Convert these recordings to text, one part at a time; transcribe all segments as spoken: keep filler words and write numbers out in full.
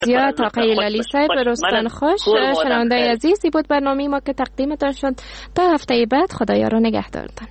زیاد آقای لالی صاحب رستان خوش. شنونده عزیزی بود برنامه ما که تقدیمتان شد. تا هفته بعد خدایا رو نگهدارتان.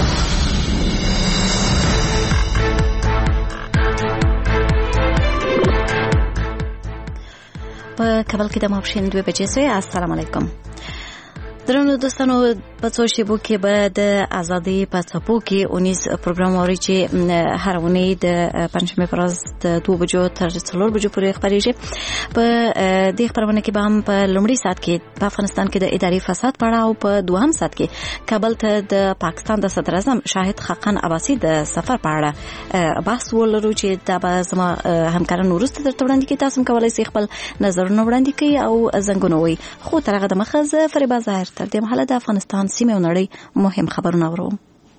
په کابل کې د ماپښین دوه بجې سوی. السلام علیکم درنو دوستانو، په څو شیبو کې به د ازادۍ په څپو کې اونیز پروګرام اوري چې هر اونۍ د پنځمې پر ورځ د دوه بجو تر څلور بجو پورې خبرېږي. په دې خبرونه کې به هم په لومړي ساعت کې په افغانستان کې د اداري فساد په اړه او په دوهم ساعت کې کابل ته د پاکستان د صدر اعظم شاهد خاقان عباسي د سفر په اړه بحث ولرو چې دا به زما همکاران وروسته درته وړاندې کړي. تاسو هم کولی شئ خپل نظرونه وړاندې کړئ او زنګونه ووهئ. خو تر هغه دمخه زه فریبا ظاهر تر دې مهاله د افغانستان سیمې او نړۍ مهم خبرونه اورم.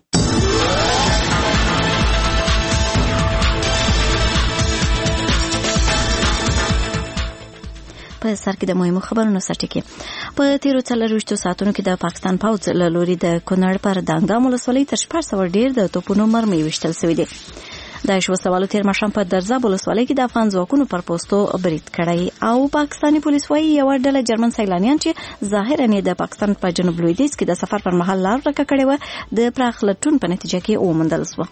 په سر کې د مهمو خبرونو سرټکی. په تیرو څلرویشتو ساعتونو کې د پاکستان پوځ له لوري د کونړ پر دانګام ولسوالۍ تر شپږ سوه ډیر د توپونو مرمۍ ویشتل شوي دي. داعش وسوالو تیر ماښام په درزاب ولسوالۍ کې د افغان ځواکونو پر پوستو برید کړی او پاکستاني پولیس وايي یو ډله جرمن سیلانیان چې ظاهرا یې د پاکستان په جنوب لویدیځ کې د سفر پر مهال لار ورکه کړې وه د پراخ لټون په نتیجه کې وموندل شوه.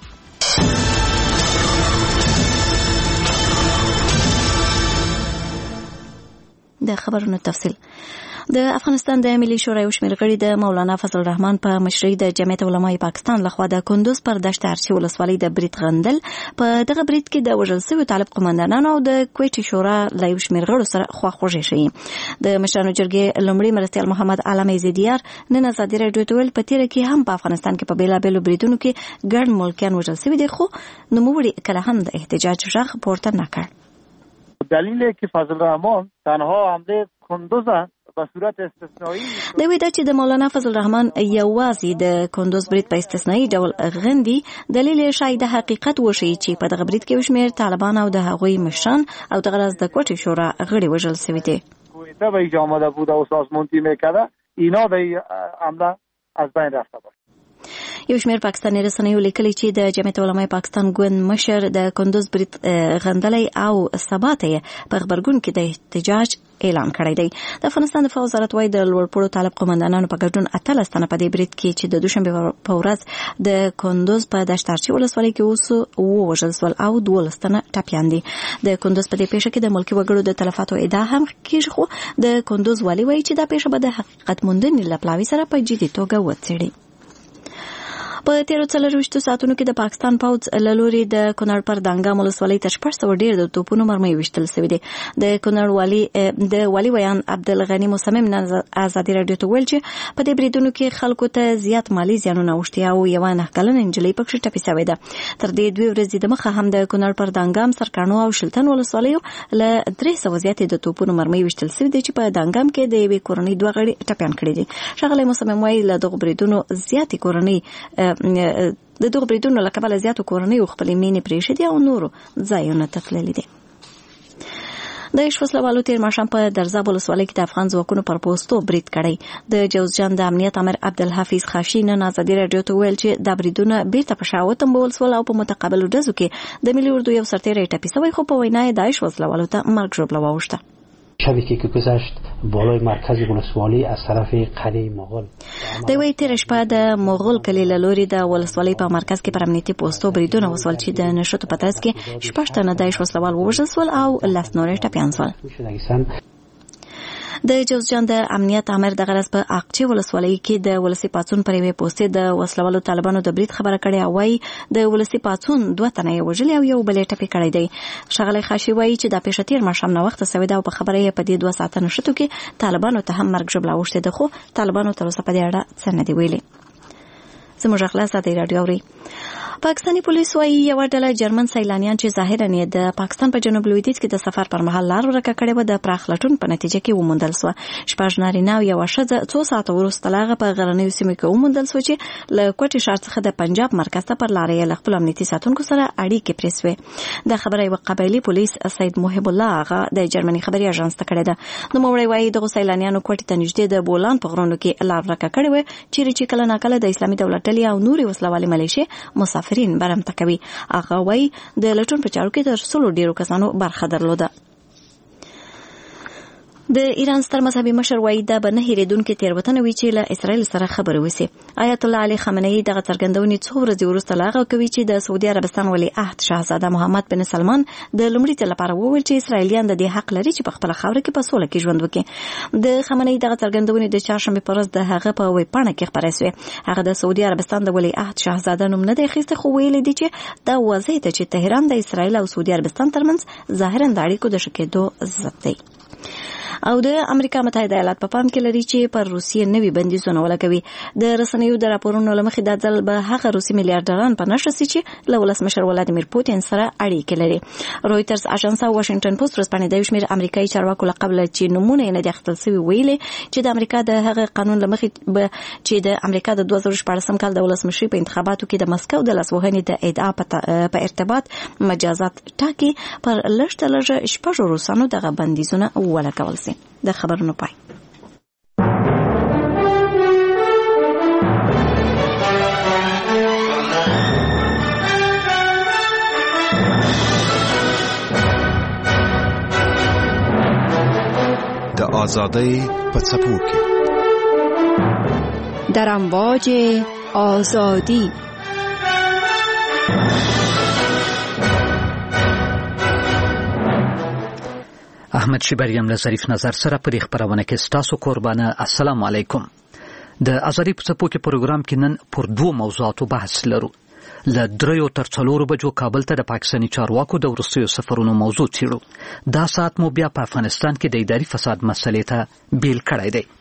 د خبرونو تفصیل. د افغانستان د ملي شورا یو شمېر غړي د مولانا فضل الرحمن په مشرۍ د جمعیت علمای پاکستان لخوا د کندوز پر دشت ارچي ولسوالۍ د برید غندل. په دغه برید کې د وژل شویو طالب قومندانانو او د کویټي شورا له یو شمېر غړو سره خواخوږي شوي. د مشرانو جرګې لومړي مرستیال محمد علم ایزدیار نن ازادي راډیو ته ویل په تیره کې هم په افغانستان کې په بېلابېلو بریدونو کې ګڼ ملکیان وژل شوي دي، خو نوموړي کله هم د احتجاج غږ پورته نه کړ. دلیل که فضل الرحمن تنها حمله کندوز به صورت استثنایی د ویدا چې د مولانا فضل الرحمن یوازې د کندوز برید په استثنایی ډول غندي، دلیل شاید د حقیقت وشي چې په دغه برید کې وشمیر طالبان او د هغوی مشران او د غرض د کوټي شورا غړي وژل شوي دي. کویته به جامده بود او سازمانتی میکرده اینا به عمله از بین رفته بود. یو شمېر پاکستاني رسنیو لیکلي چې د جمعیت علمای پاکستان ګوند مشر د کندوز برید غندلی او سبا ته په خبرګون کې د احتجاج اعلان کړی دی. د افغانستان دفاع وزارت وايي د لوړپوړو طالب قومندانانو په ګډون اتلس تنه په دې برید کې چې د دوشنبې په ورځ د کندوز په دشت ارچي ولسوالۍ کې اوس ووژل شول او دولس تنه ټپیان دي. د کندوز په دې پیښه کې د ملکي وګړو د تلفاتو ادعا هم کېږي، خو د کندوز والي وايي چې دا پیښه به د حقیقت موندنې له پلاوي سره په جدي توګه وڅېړي. په تیرو څلرویشتو ساعتونو کې د پاکستان پوځ له لوري د کونړ پر دانګام ولسوالۍ تر شپږ سوه ډیر د توپونو مرمۍ ویشتل شوي دي. د کونړ والي د والي ویان عبدالغني مصمم نن ازادي راډیو ته ویل چې په دې بریدونو کې خلکو ته زیات مالي زیانونه اوښتي او یوه نهه کلنه نجلۍ پکښې ټپي شوې ده. تر دې دوې ورځې دمخه هم د کونړ پر دانګام، سرکاڼو او شلتن ولسوالیو له درې سوه زیاتې د توپونو مرمۍ ویشتل شوي دي چې په دانګام کې د یوې کورنۍ دوه غړي ټپیان کړي دي. ښاغلی مصمم وایي له دغو بریدونو زیاتې کورنۍ د دغو بریدونو له کبله زیاتو کورنیو خپلې مینې پرېښې دي او نورو ځایونو ته تللي دي. د عشق وسلوالو تیر ماښام په درزاب ولسوالۍ کې د افغان ځواکونو پر پوستو برید کړی. د جوزجان د امنیت امر عبدالحفیظ خاشي نن ازادي راډیو ته ویل چې دا بریدونه بیرته په شا وتمبول شول او په متقابلو ډزو کې د ملي اردو یو سرتیری ټپي شوی، خو په وینا یې د عشق وسلوالو ته مرګ ژوبله واوښته. شبی که گذشت بالای مرکز ولسوالی از طرف قلعه مغول د وی تیر شپه د مغول کلی له لوري د ولسوالۍ په مرکز کې پر امنیتي پوستو بریدونه وسول چې د نشټو په ترڅ کې شپږ تنه د عشق وسلوال ووژل شول او لس نورې ټپیان شول. د جوزجان د امنیت امر د غرض په اقچې ولسوالۍ کې د ولسي پاڅون پر یوې پوستې د وسلوالو طالبانو د برید خبره کړې او وايي د ولسي پاڅون دوه تنه یې وژلي او یو بل یې ټپي کړی دی. ښاغلی خاشي وايي چې دا پیښه تیر ماښام ناوخته شوې ده او په خبره یې په دې دوه ساعته نښتو کې طالبانو ته هم مرګ ژوبله اوښتې ده، خو طالبانو تر اوسه په دې اړه څه نه دي ویلي. زموږ غږ له ازادۍ راډیو اورئ. پاکستاني پولیس وايي یوه ډله جرمن سیلانیان چې ظاهرا یې د پاکستان په جنوب لویدیځ کې د سفر پر مهال لار ورکه کړې وه د پراخ لټون په نتیجه کې وموندل شوه. شپږ نارینه او یوه ښځه څو ساعته وروسته له هغه په غرنیو سیمو کې وموندل شوه چې له کوټي ښار څخه د پنجاب مرکز ته پر لاره یې له خپلو امنیتي ساتونکو سره اړیکې پرې شوې. دا خبره یوه قبایلي پولیس سید محب الله هغه د جرمني خبري اژانس ته کړې ده. نوموړی وايي دغو سیلانیانو کوټي ته نږدې د بولان په غرونو کې لار ورکه کړې وه چیرې چې کله ناکله د اسلامي دولت ډلې او نورې وسلوالې ملیشې مسافرین برمته کوي. هغه وايي د لټون په چارو کې تر سلو ډیرو کسانو برخه درلوده. د ایران ستر مذهبي مشر وایي دا به نه هېرېدونکې تېروتنه وي چې له اسرائیل سره خبرې وشي. آیت الله علي خامنه‌ای دغه څرګندونې څو ورځې وروسته له هغه کوي چې د سعودي عربستان ولیعهد شاهزاده محمد بن سلمان د لومړي ځل لپاره وویل چې اسرائیلیان د دې حق لري چې په خپله خاوره کې په سوله کې ژوند وکړي. د خامنه‌ای دغه څرګندونې د چهارشنبې په ورځ د هغه په ویبپاڼه کې خپرې شوې. هغه د سعودي عربستان د ولیعهد شاهزاده نوم نه دی اخیستی، خو ویلي دی چې دا واضح ده چې تهران د اسرائیل او سعودي عربستان ترمنځ ظاهراً د اړیکو د ښه کېدو ضد دی. او د امریکا متحده ایالات په پام کې لري چې پر روسیې نوي بندیزونه ولګوي. د رسنیو د راپورونو له مخې دا ځل به هغه روسي میلیارډران په نښه سي چې له ولسمشر ولادیمیر پوتین سره اړیکې لري. رویټرز اژانس او واشنگټن پوسټ ورځپاڼې د یو شمېر امریکایي چارواکو له قبله چې نومونه یې نه دي اخیستل سوي ویلي چې د امریکا د هغه قانون له مخې به چې د امریکا د دوه زره شپاړسم کال د ولسمشرۍ په انتخاباتو کې د مسکو د لاسوهنې د ادعا په ارتباط مجازات ټاکي پر لږ تر لږه شپږو روسانو دغه بندیزونه ولګول سي. د خبرونو پای. د آزادۍ په څپو کې در امواج آزادی احمد شیبریم له ظریف نظر سره پر خبرونه کې ستاسو قربانه. السلام علیکم. د ازادي په څپو کې پروګرام کې نن پر دوه موضوعاتو بحث لرو. له دریو تر څلورو بجو کابل ته د پاکستاني چارواکو د وروستیو سفرونو موضوع څیړو. دا ساعت مو بیا په افغانستان کې د اداري فساد مسلې ته بیل کړی دی.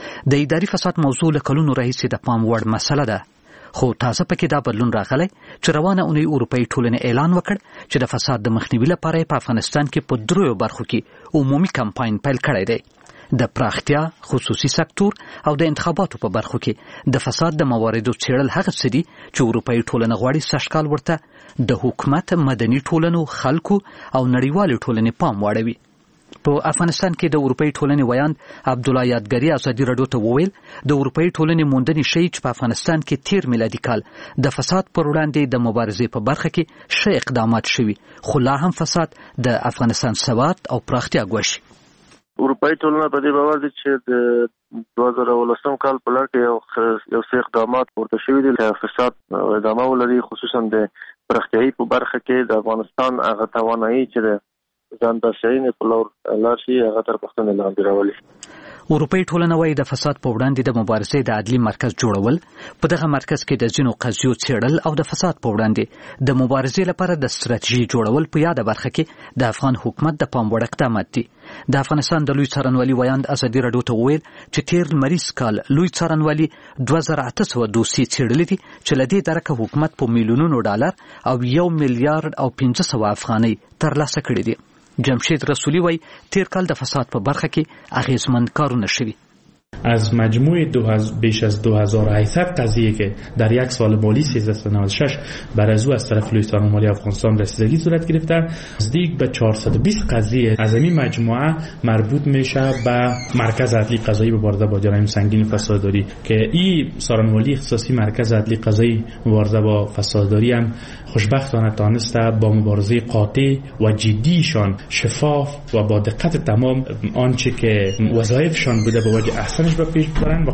د اداري فساد موضوع له کلونو راهیسې د پام وړ مسله ده، خو تازه پکې دا بدلون راغلی چې روانه اونۍ اروپایي ټولنې اعلان وکړ چې د فساد د مخنیوي لپاره په افغانستان کې په دریو برخو کې عمومي کمپاین پیل کړی دی. د پراختیا، خصوصي سکتور او د انتخاباتو په برخو کې د فساد د مواردو څېړل هغه څه دي چې اروپایي ټولنه غواړي سږکال ورته د حکومت، مدني ټولنو، خلکو او نړیوالې ټولنې پام واړوي. په افغانستان کې د اروپایي ټولنې ویاند عبدالله یادګري ازادي راډیو ته وویل د اروپایي ټولنې موندنې ښیي چې په افغانستان کې تیر میلادي کال د فساد پر وړاندې د مبارزې په برخه کې ښه اقدامات شوي، خو لا هم فساد د افغانستان ثبات او پراختیا ګواښي. اروپایي ټولنه په دې باور دي چې د دوه زره ولسم کال په لړ کې یو یو څه اقدامات پورته شوي دي چې فساد ادامه ولري، خصوصا د پراختیایي په برخه کې د افغانستان هغه توانایي چې د ځان بسیاینې په لور لاړ شي هغه تر پوښتنې لاندې راولي. اروپایي ټولنه وایي د فساد په وړاندې د مبارزې د عدلي مرکز جوړول، په دغه مرکز کې د ځینو قضیو څېړل او د فساد په وړاندې د مبارزې لپاره د ستراتیژي جوړول په یاده برخه کې د افغان حکومت د پام وړ اقدامات دي. د افغانستان د لوی څارنوالي ویاند ازادي راډیو ته وویل چې تیر لمریز کال لوی څارنوالي دوه زره اته سوه دوسیې څېړلې دي چې له دې درکه حکومت په میلیونونو ډالر او یو میلیارډ او پنځه سوه افغانۍ ترلاسه کړي دي. جمشید رسولی وای تیر کال د فساد په برخه کې اغیزمن کارونه شوي. از مجموع دو هز... بیش از دو هزار و هشتصد قضیه که در یک سال مالی سیزده نود و شش بر از او از طرف لوی څارنوالي افغانستان رسیدگی صورت گرفته، نزدیک به چهارصد و بیست قضیه از این مجموعه مربوط میشه به مرکز عدلی قضایی مبارزه با جرایم سنگین فساداری که این څارنوالي اختصاصی مرکز عدلی قضایی مبارزه با فساداری هم خوشبختانه تانسته با مبارزه قاطع و جدیشان شفاف و با دقت تمام آنچه که وظایفشان بوده به وجه احسنش به پیش ببرن.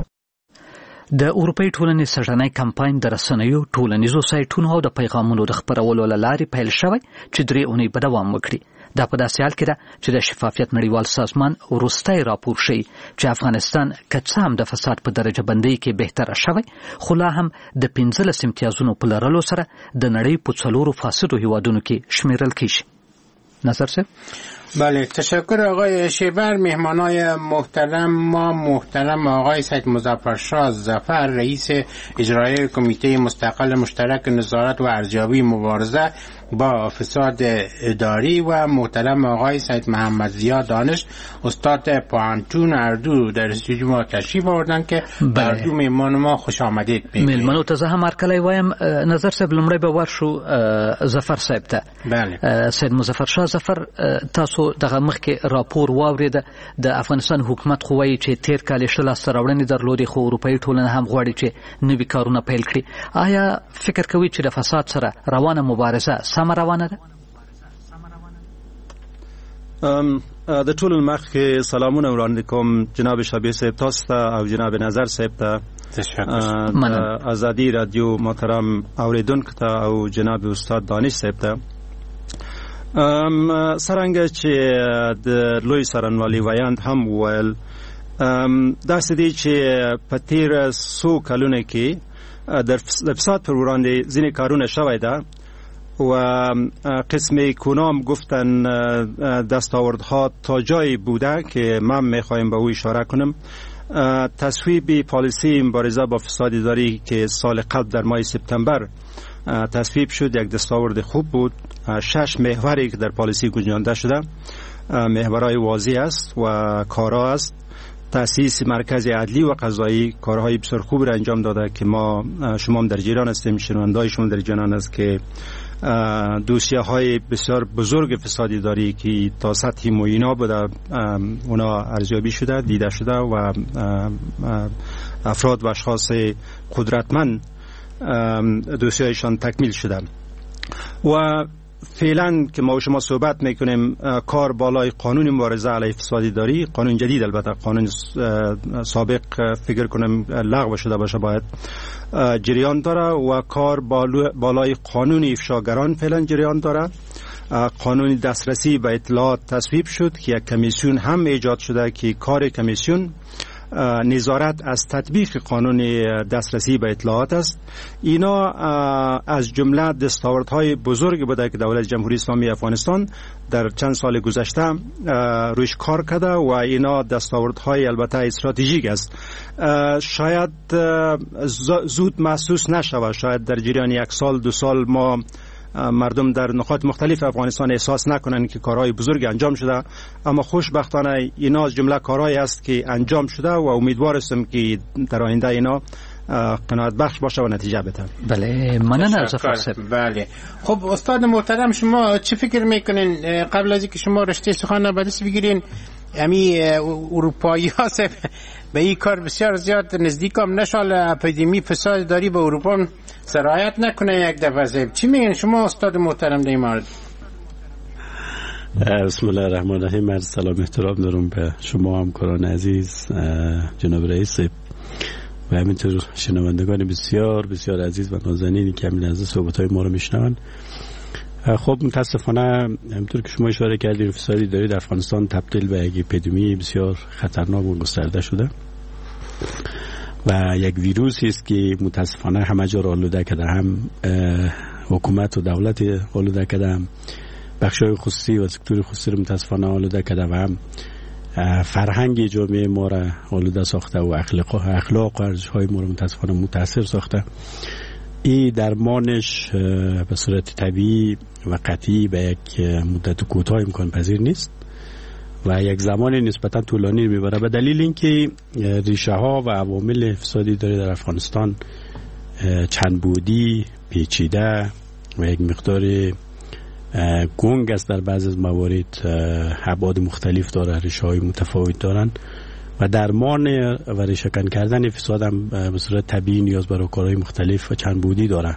د اروپایي ټولنې سږنی کمپاین د رسنیو، ټولنیزو سایټونو او د پیغامونو د خپرولو له لارې پیل شوی چې درې اونۍ به دوام وکړي. دا په داسې حال کې ده چې د شفافیت نړیوال سازمان وروستی راپور ښیي چې افغانستان که څه هم د فساد په درجه بندۍ کې بهتره شوی، خو لا هم د پنځلس امتیازونو په لرلو سره د نړۍ په څلورو فاسدو هیوادونو کې شمیرل کیږي. نظر صاحب. بله، تشکر آقای شیبر. مهمانای محترم ما محترم آقای سید مظفرشاه ظفر، رئیس اجرایی کمیته مستقل مشترک نظارت و ارزیابی مبارزه با فساد اداری و محترم آقای سید محمد ضیا دانش، استاد پوهنتون اردو در استودیو ما تشریف آوردن که در اردو مهمان ما خوش آمدید بگید. مهمانو ته زه هم هرکلی وایم. نظر صاحب لومړی به ورشو ظفر صاحب ته. بله. سید مظفرشاه ظفر، تاسو دغه مخکې راپور واورېده، د افغانستان حکومت خو وایي چې تیر کال یې ښه لاسته راوړنې درلودې، خو اروپایي ټولنه هم غواړي چې نوي کارونه پیل کړي. آیا فکر کوي چې د فساد سره روانه مبارزه سمه روانه ده؟ د ټولو مخ کې سلامونه وړاندې کوم جناب شبیر صاحب تاسو ته او جناب نظر صاحب ته د ازادي رادیو محترم اوریدونکو ته او جناب استاد دانش صاحب ته ام سرنګ چې د لوی څارنوالي ویاند هم ویل دا سدي چې په تیر څو کلونو کې د فساد پر وړاندې ځینې کارونه شوی ده و قسم کنام گفتن دستاوردها تا جایی بوده که من میخوایم به او اشاره کنم. تصویب پالیسی مبارزه با فساد داری که سال قبل در ماه سپتامبر تصویب شد یک دستاورد خوب بود. شش محوری که در پالیسی گنجانده شده محورهای واضح است و کارها است. تأسیس مرکز عدلی و قضایی کارهای بسیار خوب را انجام داده که ما شما هم در جریان هستیم، شنونده‌های شما در جریان است که دوسیه های بسیار بزرگ فسادی داری که تا سطح معینا بوده اونا ارزیابی شده، دیده شده و افراد و اشخاص قدرتمند دوسیه هایشان تکمیل شده و فعلا که ما و شما صحبت میکنیم کار بالای قانون مبارزه علیه فسادی داری، قانون جدید البته، قانون سابق فکر کنم لغو شده باشه باید جریان داره و کار بالای قانون افشاگران فعلا جریان داره. قانون دسترسی به اطلاعات تصویب شد که یک کمیسیون هم ایجاد شده که کار کمیسیون نظارت از تطبیق قانون دسترسی به اطلاعات است. اینا از جمله دستاوردهای بزرگ بوده که دولت جمهوری اسلامی افغانستان در چند سال گذشته روش کار کرده و اینا دستاوردهای البته استراتژیک است. شاید زود محسوس نشود، شاید در جریان یک سال دو سال ما مردم در نقاط مختلف افغانستان احساس نکنن که کارهای بزرگ انجام شده، اما خوشبختانه اینا از جمله کارهایی است که انجام شده و امیدوار هستم که در آینده اینا قناعت بخش باشه و نتیجه بده. بله ممنون از فرصت. بله خب استاد محترم شما چه فکر میکنین قبل از اینکه شما رشته سخن بدست بگیرین امی اروپایی ها به این کار بسیار زیاد نزدیکم نشال اپیدمی فساد داری به اروپا سرایت نکنه یک دفعه زیب. چی میگن شما استاد محترم در این مورد؟ بسم الله الرحمن الرحیم. عرض سلام احترام دارم به شما همکاران عزیز جناب رئیس و همینطور شنوندگان بسیار بسیار عزیز و نازنینی که همین از صحبت‌های ما رو میشنون. خب متاسفانه همونطور که شما اشاره کردید فسادی داری در افغانستان تبدیل به یک اپیدمی بسیار خطرناک و گسترده شده و یک ویروسی است که متاسفانه همه جا را آلوده کرده، هم حکومت و دولت آلوده کرده، هم بخش‌های خصوصی و سکتور خصوصی رو متاسفانه آلوده کرده و هم فرهنگ جامعه ما را آلوده ساخته و اخلاق اخلاق و ارزش‌های ما را متاسفانه متاثر ساخته. این درمانش به صورت طبیعی و قطعی به یک مدت کوتاه امکان پذیر نیست و یک زمان نسبتا طولانی میبره به دلیل اینکه ریشه ها و عوامل فسادی داره در افغانستان چند بودی، پیچیده و یک مقدار گنگ است. در بعضی از موارد ابعاد مختلف داره، ریشه های متفاوت دارن و درمان و ریشه‌کن کردن فساد هم به صورت طبیعی نیاز به کارهای مختلف و چند بودی داره.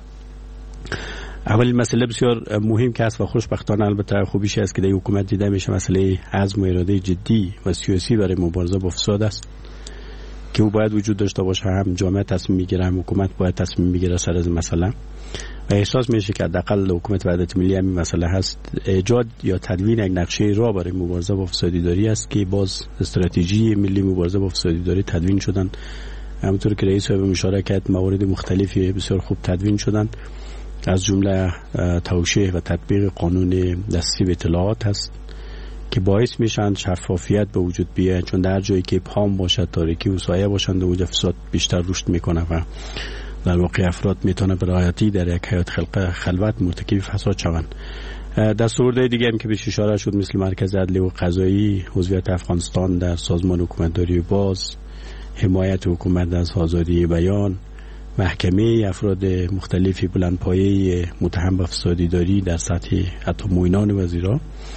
اول مسئله بسیار مهم که است و خوشبختانه البته خوبیش است که در حکومت دیده میشه مسئله عزم و اراده جدی و سیاسی برای مبارزه با فساد است که او باید وجود داشته باشه. هم جامعه تصمیم میگیره، هم حکومت باید تصمیم میگیره سر از مسئله و احساس میشه که حداقل حکومت وحدت ملی همین مسئله هست. ایجاد یا تدوین یک نقشه راه برای مبارزه با فسادی داری است که باز استراتژی ملی مبارزه با فسادی داری تدوین شدن. همونطور که رئیس صاحب اشاره کرد موارد مختلفی بسیار خوب تدوین شدن، از جمله توشیح و تطبیق قانون دسترسی به اطلاعات هست که باعث میشن شفافیت به وجود بیاد، چون در جایی که ابهام باشد، تاریکی و سایه باشند و فساد بیشتر رشد میکنه و در واقع افراد میتونه به راحتی در یک حیات خلق خلوت مرتکب فساد شوند. دستاوردهای دیگه هم که بهش اشاره شد مثل مرکز عدلی و قضایی، عضویت افغانستان در سازمان حکومتداری باز، حمایت حکومت از آزادی بیان، محکمه افراد مختلفی بلندپایه متهم به فسادی داری در سطح حتی معینان وزیرا،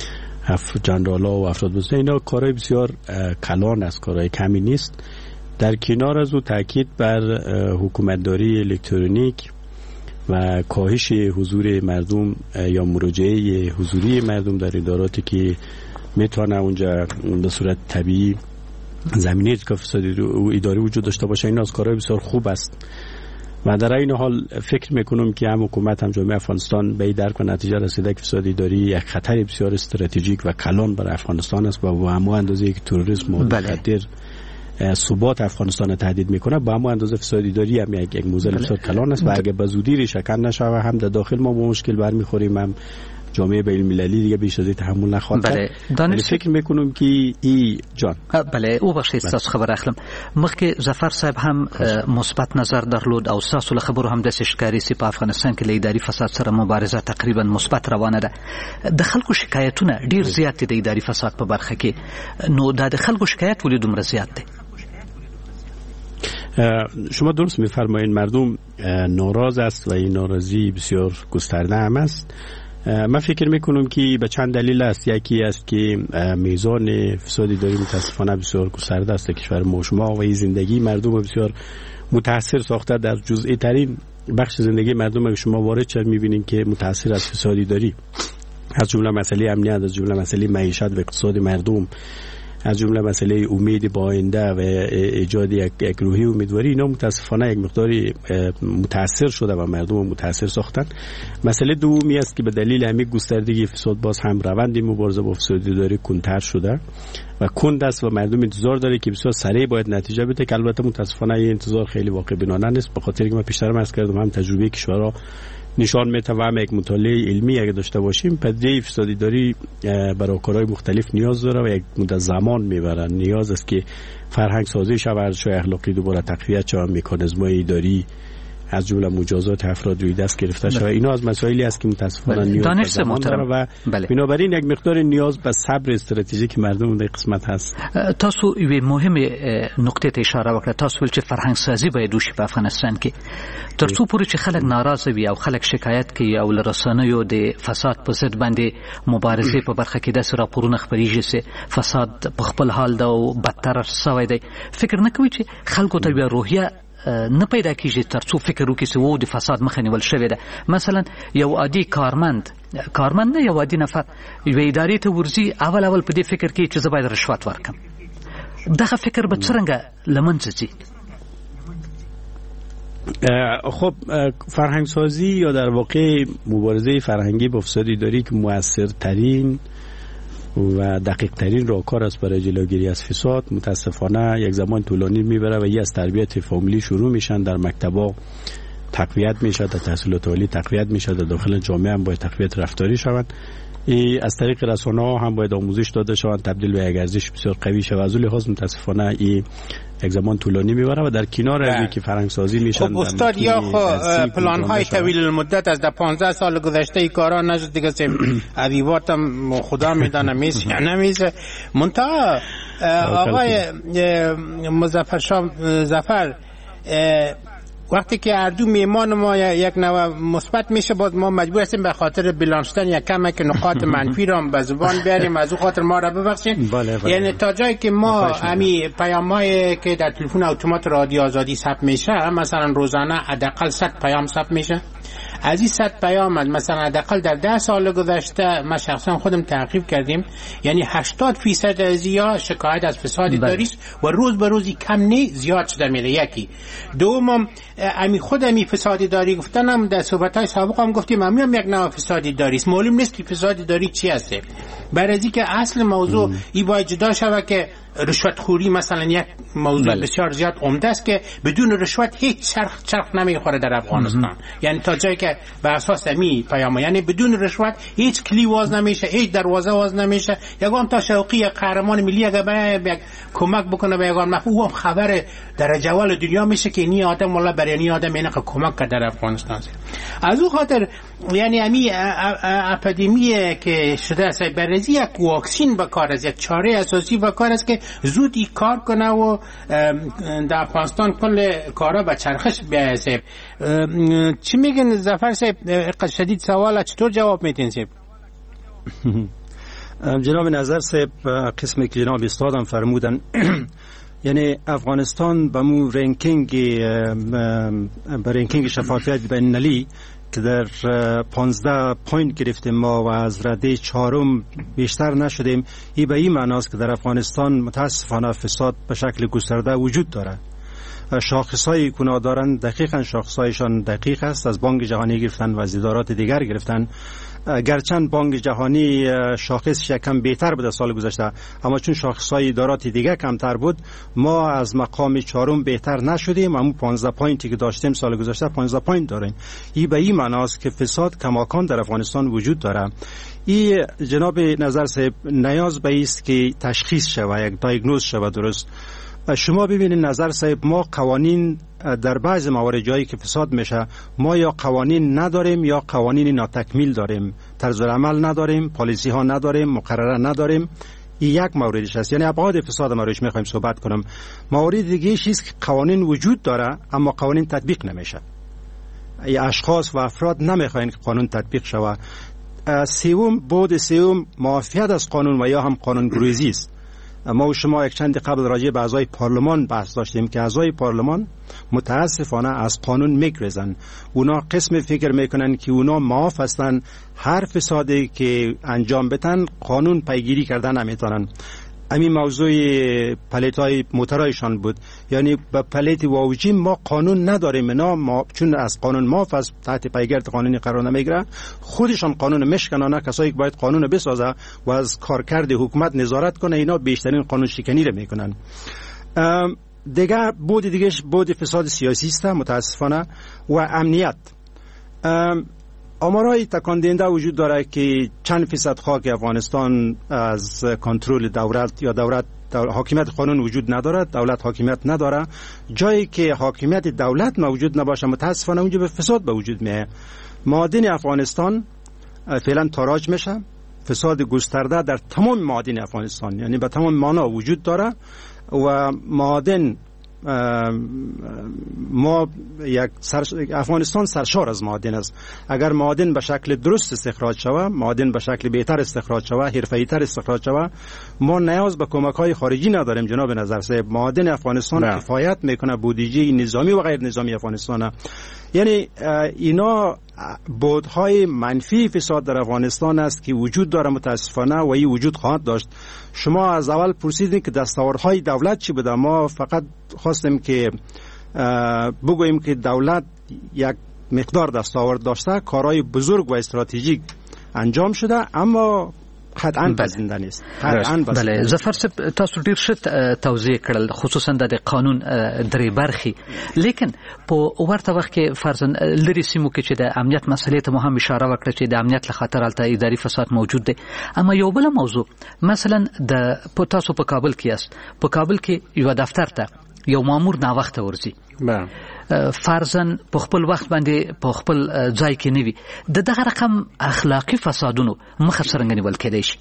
جنرالا و افراد بزرگ، اینا کارهای بسیار کلان است، کارهای کمی نیست. در کنار از او تاکید بر حکومتداری الکترونیک و کاهش حضور مردم یا مراجعه حضوری مردم در اداراتی که میتونه اونجا به صورت طبیعی زمینه که فساد اداری وجود داشته باشه. این از کارهای بسیار خوب است و در این حال فکر میکنم که هم حکومت هم جامعه افغانستان به درک و نتیجه رسیده که فساد اداری یک خطر بسیار استراتژیک و کلان برای افغانستان است و به همون اندازه که تروریسم و خطر ثبات افغانستان تهدید میکنه با همون اندازه فساد اداری هم یک یک موضوع بسیار کلان است و اگه به زودی ریشه کن نشوه هم در داخل ما با مشکل برمیخوریم، هم جامعه بین المللی دیگه بیش از این تحمل نخواهد کرد. بله فکر میکنم که ای جان بله او بخشی تاسو خبر اخلم مخکې ظفر صاحب هم مثبت نظر درلود او تاسو له خبرو هم د شکاري سي په افغانستان کې له اداري فساد سره مبارزه تقریبا مثبت روانه ده. د خلکو شکایتونه ډیر زیات دي د اداري فساد په برخه کې، نو دا د خلکو شکایت ولې دومره زیات دي؟ شما درست میفرمایید، مردم ناراض است و این ناراضی بسیار گسترده هم است. من فکر میکنم که به چند دلیل است. یکی است که میزان فساد اداری متاسفانه بسیار گسترده است در کشور ما. شما و زندگی مردم بسیار متاثر ساخته. در جزئی ترین بخش زندگی مردم که شما وارد شد میبینید که متاثر از فساد اداری، از جمله مسئله امنیت، از جمله مسئله معیشت و اقتصاد مردم، از جمله مسئله امید با آینده و ایجاد یک یک روحی امیدواری، اینا متاسفانه یک مقداری متاثر شده و مردم متاثر ساختن. مسئله دومی است که به دلیل همین گستردگی فساد باز هم روند مبارزه با فساد اداری کنتر شده و کند است و مردم انتظار داره که بسیار سریع باید نتیجه بده، که البته متاسفانه این انتظار خیلی واقع بینانه نیست، به خاطر که من پیشتر عرض کردم هم تجربه کشورها نشان میده و هم یک مطالعه علمی اگه داشته باشیم پدیده فساد اداری برای کارهای مختلف نیاز داره و یک مدت زمان میبره. نیاز است که فرهنگ سازی شود، ارزش اخلاقی دوباره تقویت شود، مکانیزم‌های اداری از جمله مجازات افراد روی دست گرفته شود. اینا از مسائلی است که متاسفانه نیاز به زمان داره و بله. بنابراین یک مقدار نیاز به صبر استراتژیک مردم در قسمت هست. تاسو یو مهم نقطه ته اشاره وکړه، تاسو ول چې فرهنګ سازي باید وشي په افغانستان کې تر څو پورې چې خلک ناراضه وي او خلک شکایت کوي او لرسنیو د فساد په ضد باندې مبارزه په برخه کې د راپورونه خبريږي چې فساد په خپل حال دا او بدتر شوی دی، فکر نه کوي چې خلکو ته بیا روحیه نه پیدا کیږي تر څو فکر وکړي چې وو د فساد مخه نیول شوی ده. مثلا یو عادي کارمند کارمند نه یو عادي نفر یو ادارې ته ورځي، اول اول په دې فکر کې چې زه باید رشوت ورکم، دغه فکر به څنګه لمنځه ځي؟ خب فرهنگ سازی یا در واقع مبارزه فرهنگی با فساد اداری که موثرترین و دقیق ترین راهکار است برای جلوگیری از فساد متاسفانه یک زمان طولانی میبره و یه از تربیت فامیلی شروع میشن، در مکتبا تقویت میشه، در تحصیلات عالی تقویت میشه، در داخل جامعه هم باید تقویت رفتاری شوند. ای از طریق رسانه ها هم باید آموزش داده شوند، تبدیل به یک ارزش بسیار قوی شود. از اون لحاظ متاسفانه ای یک زمان طولانی میبره و در کنار از که فرهنگ سازی میشن. خب استاد یا خب پلان های طویل المدت از ده پانزده سال گذشته ای کارا نشد دیگه، سه ادیباتم خدا میدانه میز یا نمیز منتها آقای مظفر شاه ظفر وقتی که اردو میمان ما یک نوع مثبت میشه باز ما مجبور هستیم به خاطر بلانشتن یک کم که نقاط منفی را به زبان بیاریم، از اون خاطر ما را ببخشید. بله بله. یعنی تا جایی که ما امی پیامایی که در تلفن اتومات رادیو آزادی ثبت میشه مثلا روزانه حداقل صد پیام ثبت میشه، از این صد پیام مثلا حداقل در ده سال گذشته ما شخصا خودم تعقیب کردیم، یعنی هشتاد فیصد از یا شکایت از فساد اداری است و روز به روزی کم نه زیاد شده میره. یکی دوم امی خود امی فساد اداری گفتنم در صحبت‌های سابق هم گفتیم امی هم یک نوع فساد اداری است. معلوم نیست که فساد اداری چی است، برای اینکه اصل موضوع این باید جدا شود که رشوت خوری مثلا یک موضوع بله. بسیار زیاد عمده است که بدون رشوت هیچ چرخ چرخ نمیخوره در افغانستان. یعنی تا جایی که بر اساس امی پیام یعنی بدون رشوت هیچ کلی واز نمیشه، هیچ دروازه واز نمیشه. یگان تا شوقی قهرمان ملی اگه به یک کمک بکنه به یگان مفهوم خبر در جوال دنیا میشه که نی آدم ولا برای نی آدم اینه کمک کرد در افغانستان. از اون خاطر یعنی امی اپیدمی که شده است برزی یک واکسین به کار است، یک چاره اساسی به کار است که زودی کار کنه و در افغانستان کل کارا به چرخش بیایه. چی میگن ظفر صاحب؟ شدید سوال چطور جواب میدین صاحب؟ جناب نظر صاحب قسمی که جناب استادم فرمودن یعنی افغانستان به مو رنکینگ به رنکینگ شفافیت بین‌المللی که در پانزده پوینت گرفتیم ما و از رده چهارم بیشتر نشدیم، این به این معناست که در افغانستان متاسفانه فساد به شکل گسترده وجود داره. شاخصهای کنا دارن، دقیقا شاخصهایشان دقیق است، از بانک جهانی گرفتن و از ادارات دیگر گرفتن. گرچند بانک جهانی شاخصش کم بهتر بود سال گذشته، اما چون شاخصهای ادارات دیگر کمتر بود ما از مقام چهارم بهتر نشدیم. اما پانزده پوینتی که داشتیم سال گذشته پانزده پوینت داریم. این به این معناست که فساد کماکان در افغانستان وجود داره. این جناب نظر صاحب نیاز به است که تشخیص شود، یک دایگنوز شود درست. شما ببینید نظر صاحب، ما قوانین در بعض موارد جایی که فساد میشه ما یا قوانین نداریم یا قوانین ناتکمیل داریم، طرز عمل نداریم، پالیسی ها نداریم، مقرره نداریم. این یک موردش است، یعنی ابعاد فساد ما روش میخوایم صحبت کنم. موارد دیگه چیز که قوانین وجود داره اما قوانین تطبیق نمیشه، ای اشخاص و افراد نمیخواین که قانون تطبیق شود. سوم، بود سوم معافیت از قانون و یا هم قانون گریزی است. ما و شما یک چند قبل راجع به اعضای پارلمان بحث داشتیم که اعضای پارلمان متاسفانه از قانون میگریزن. اونا قسم فکر میکنن که اونا معاف هستن، هر فسادی که انجام بدن قانون پیگیری کردن نمیتونن. همین موضوع پلیتای موترایشان بود، یعنی به پلیت واوجی ما قانون نداریم، اینا ما چون از قانون معاف از تحت پیگرد قانونی قرار نمیگیره، خودشان قانون مشکنانه. کسایی که باید قانون بسازه و از کارکرد حکومت نظارت کنه اینا بیشترین قانون شکنی رو میکنن. دیگه بود دیگه بود فساد سیاسی است متاسفانه و امنیت. آمارهای تکان دهنده وجود داره که چند فیصد خاک افغانستان از کنترل دولت یا دولت حاکمیت قانون وجود نداره، دولت حاکمیت نداره. جایی که حاکمیت دولت موجود نباشه متاسفانه اونجا به فساد به وجود میاد. معادن افغانستان فعلا تاراج میشه، فساد گسترده در تمام معادن افغانستان، یعنی به تمام معنا وجود داره و معادن ما یک سر... افغانستان سرشار از معادن است. اگر معادن به شکل درست استخراج شود، معادن به شکل بهتر استخراج شود، حرفه‌ای‌تر استخراج شود، ما نیاز به کمک‌های خارجی نداریم. جناب نظر صاحب، معادن افغانستان نه. کفایت میکنه بودجه نظامی و غیر نظامی افغانستان. یعنی اینا بودهای منفی فساد در افغانستان است که وجود داره متاسفانه و این وجود خواهد داشت. شما از اول پرسیدین که دستاوردهای دولت چی بوده. ما فقط خواستیم که بگوییم که دولت یک مقدار دستاورد داشته، کارهای بزرگ و استراتژیک انجام شده، اما قطعاً پسنده نیست. قطعاً پسنده. بله، ظفر صاحب تاسو ډیر ښه توضیح کړل، خصوصا د قانون درې برخې. لیکن په ورته وخت کې فرضاً لري سیمو کې چې د امنیت مسلې ته مو هم اشاره وکړه چې د امنیت له خاطر هلته اداري فساد موجود دی. اما یو بل موضوع، مثلا د تاسو په کابل کې است، په کابل کې یو دفتر ته یو مامور نا وخت ورځي، بله فرضاً په خپل وخت باندې په خپل ځای کې نه وي، د دغه رقم اخلاقی فسادونو مخه څرنګه نیول کېدای شي؟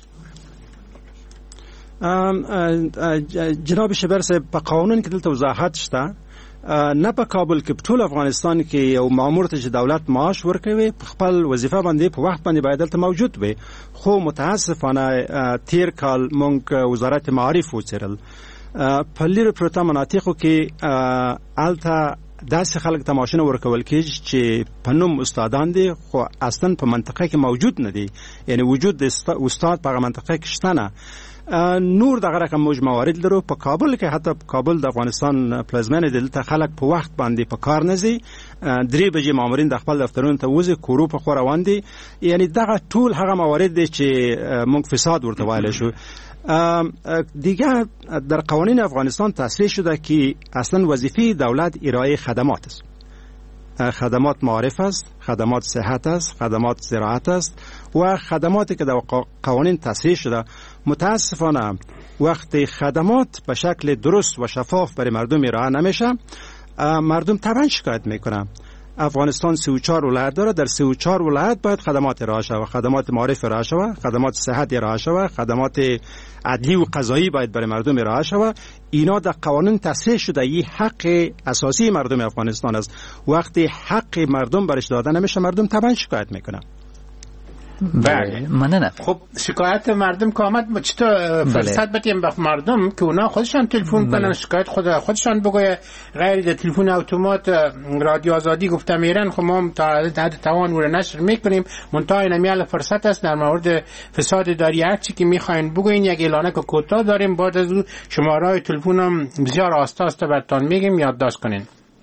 جناب شبر صاحب، په قانون کې دلته وضاحت شته، نه په کابل کې، په ټول افغانستان کې یو مامور ته چې دولت معاش ورکوي په خپل وظیفه باندې په وخت باندې باید دلته موجود وي. خو متاسفانه تیر کال مونږ وزارت معارف وڅېړل، په لیرې پروته مناطقو کې هلته داسې خلک ته معاشونه ورکول کېږي چې په نوم استادان دي خو اصلا په منطقه کې موجود نه دي، یعنی وجود د استاد په هغه منطقه کې شته نه. نور دغه رقم موج موارد لرو. په کابل کې حتی په کابل د افغانستان پلازمینه دلته خلک په وخت باندې په کار نه ځي، درې بجې مامورین د خپل دفترونو ته وځي، کورو په خوا روان دي. یعنی دغه ټول هغه موارد دي چې موږ فساد ورته ویلی شو. دیگه در قوانین افغانستان تصریح شده که اصلا وظیفه دولت ارائه خدمات است. خدمات معارف است، خدمات صحت است، خدمات زراعت است و خدماتی که در قوانین تصریح شده. متاسفانه وقتی خدمات به شکل درست و شفاف برای مردم ارائه نمیشه، مردم طبعا شکایت میکنه. افغانستان سی و چهار ولایت داره، در سی و چهار ولایت باید خدمات ارائه شود، خدمات معارف ارائه شود، خدمات صحت ارائه شود، خدمات عدلی و قضایی باید برای مردم ارائه شود. اینا در قوانین تصریح شده، این حق اساسی مردم افغانستان است. وقتی حق مردم برش داده نمیشه، مردم طبعا شکایت میکنه. بله مننه. خب شکایت مردم که آمد چطور فرصت بدیم به مردم که اونا خودشان تلفن کنن شکایت خود خودشان بگویه غیر تلفن اتومات رادیو آزادی گفته میرن. خب ما تا حد توان رو نشر میکنیم منتها این میال فرصت است در مورد فساد اداری هر چی که میخواین بگوین. یک اعلانه که کوتاه داریم بعد از اون شماره تلفن هم بسیار آسته آسته براتون میگیم یادداشت کنین.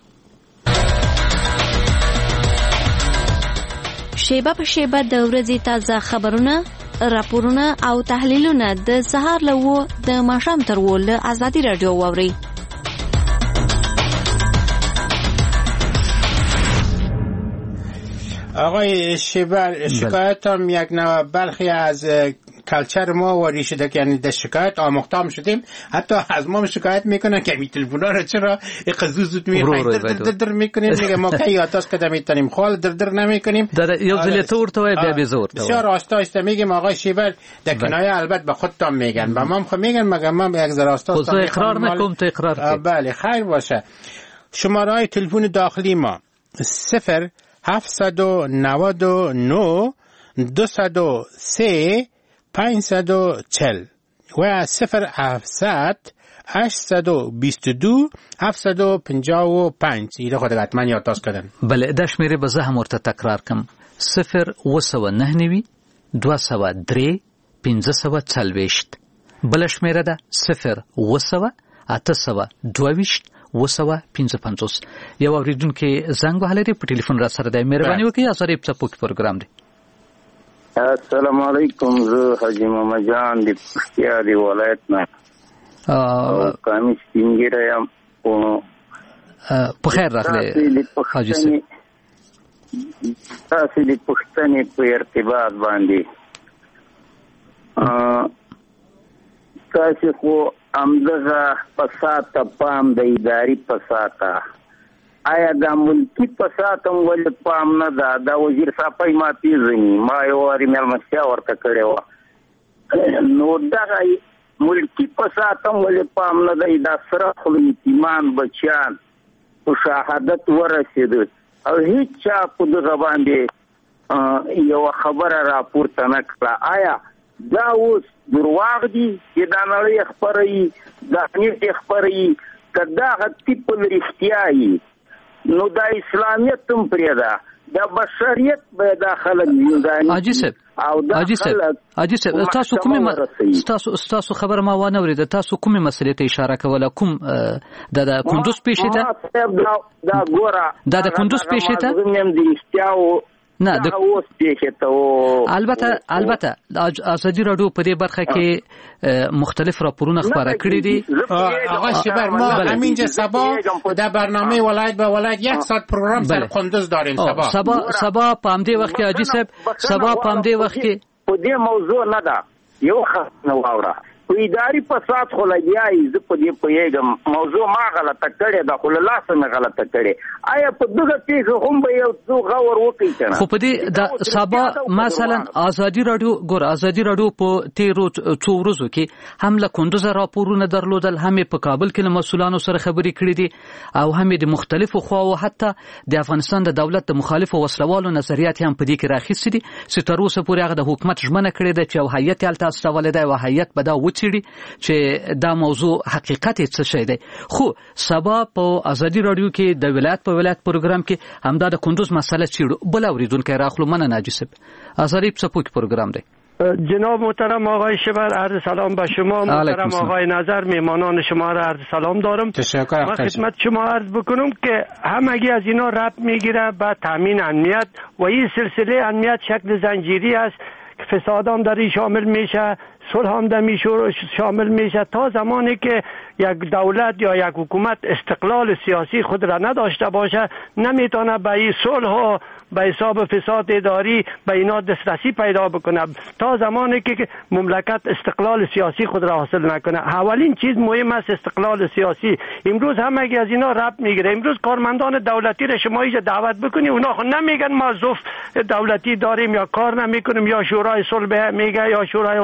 شیبه په شیبه د ورځې تازه خبرونه، راپورونه او تحلیلونه د سهار له و د ماښام تر و له ازادي رادیو واورئ. آقای شیبر شکایت هم یک نوع برخی از کلچر ما و ریشه دک، یعنی در شکایت آموخته شدیم. حتی از ما شکایت میکنن که می تلفن ها رو چرا اقضو زود میخواید در در در در میکنیم. میگه ما که یادداشت کده میتونیم خال در در نمیکنیم. در یو ځل ته ورته وای بیا به زور ته بسیار آسته آسته میگیم. آقای شیبر در کنایه البته به خودتان میگن به ما خو میگن مگه ما یک ذره آسته آسته اقرار نکنم تو اقرار کن. بله خیر باشه. شماره های تلفن داخلی ما صفر هفتصد و نود و نه دوصد و سه پانصد و چهل و صفر هفتصد هشتصد و بیست و دو هفتصد و پنجاه و پنج. ایده خود حتما یادداشت کردن. بله دا شمیره به زه هم ورته تکرار کم. صفر اوه سوه نهه نوي دوه سوه درې پنځه سوه څلوېښت. بله شمیره ده صفر اوه سوه اته سوه دوه ویشت اوه سوه پنځه پنځوس. یو اورېدونکی زنګ وهلی دی په ټلیفون را سره دی. مهرباني وکړئ ازادي څپوکي پروګرام دی. السلام علیکم. زه حاجي محمد جان د پکتیا دی ولایت نه قامی سپینګیره یم. په خیر راغلی حاجي صاحب. تاسو د پښتنې په ارتباط باندې تاسو خو امدغه فساد ته پام د اداري فساد ته آیا دا ملکی فساد هم ولې پام نه ده؟ دا وزیر صاحب ما پیژني، ما یو وارې مېلمستیا ورته کړې وه. نو دغه ملکی فساد هم ولې پام نه دی؟ دا سره خو یتیمان بچیان په شهادت ورسېده او هیڅ چا په دغه باندې یوه خبره راپورته نه کړه. آیا دا اوس درواغ دي چې دا نړۍ خپروي، دا نیټ خپروي؟ که دغه تیپل رښتیا وي نو دا اسلامیت هم پرېږده، دا بشریت به دا خلک زنداني حاجي صاحب او دا خلک حاجي صاحب تاسو کومه تاسو تاسو خبر ما وانه ورید تاسو کومه مسلې ته اشاره کوله؟ کوم د د کندوز پیښې ته دا ګوره دا د کندوز پیښې ته زموږ د رښتیاو نه د اوس پیښې ته البته البته ازادي رادیو په دې برخه کې مختلف راپورونه خبره کړي دي. آقای شیبر ما همینجا سبا در برنامه ولایت به ولایت یک ساعت پروگرام در کندوز داریم. سبا سبا سبا په همدې وخت کې حاجي صاحب سبا په همدې وخت کې په دې موضوع نه ده یو خبره واوره. په اداري فساد خو لګیایي، زه په دې پوهېږم موضوع ما غلطه کړې ده خو له لاسه مې غلطه کړې. آیا په دغه پیښه هم به یو څو غور وکړي که نه؟ خو په دې د سبا مثلا ازادي رادیو ګوره ازادي رادیو په تېرو څو ورځو کې هم له کندوزه راپورونه درلودل، هم په کابل کې له مسؤلانو سره خبرې کړې دي او هم د مختلفو خواو حتی د افغانستان د دولت د مخالفو وسلوالو نظریات هم په دې کې راخیستې دي چې تر اوسه پورې هغه د حکومت ژمنه کړې ده چې یو هیئت هلته استولی دی او هیئت به دا وڅېړي چې دا موضوع حقیقت څه شی دی. خو سبا په ازادي رادیو کې د ولایت په ولایت پروګرام کې همدا د کندوز مسله چیړو. بل اوریدونکو راخلو مننه ناجی صاحب. ازادي څپوکي پروګرام دی. جناب محترم آقای شیبر عرض سلام به شما. محترم آقای نظر میمانان شما را عرض سلام دارم. تشکر. من خدمت شما عرض بکنم که همگی از اینا ربط میگیره به تامین امنیت و این سلسله امنیت شکل زنجیری است که فساد هم در این شامل میشه، صلح هم در شامل میشه. تا زمانی که یک دولت یا یک حکومت استقلال سیاسی خود را نداشته باشه نمیتونه به این صلح و به حساب فساد اداری به اینا دسترسی پیدا بکنه. تا زمانی که مملکت استقلال سیاسی خود را حاصل نکنه. اولین چیز مهم است استقلال سیاسی. امروز همگی از اینا ربط میگیره. امروز کارمندان دولتی را شما اینجا دعوت بکنی اونا خود نمیگن ما زوف دولتی داریم یا کار نمیکنیم یا شورای صلح میگه یا شورای علما.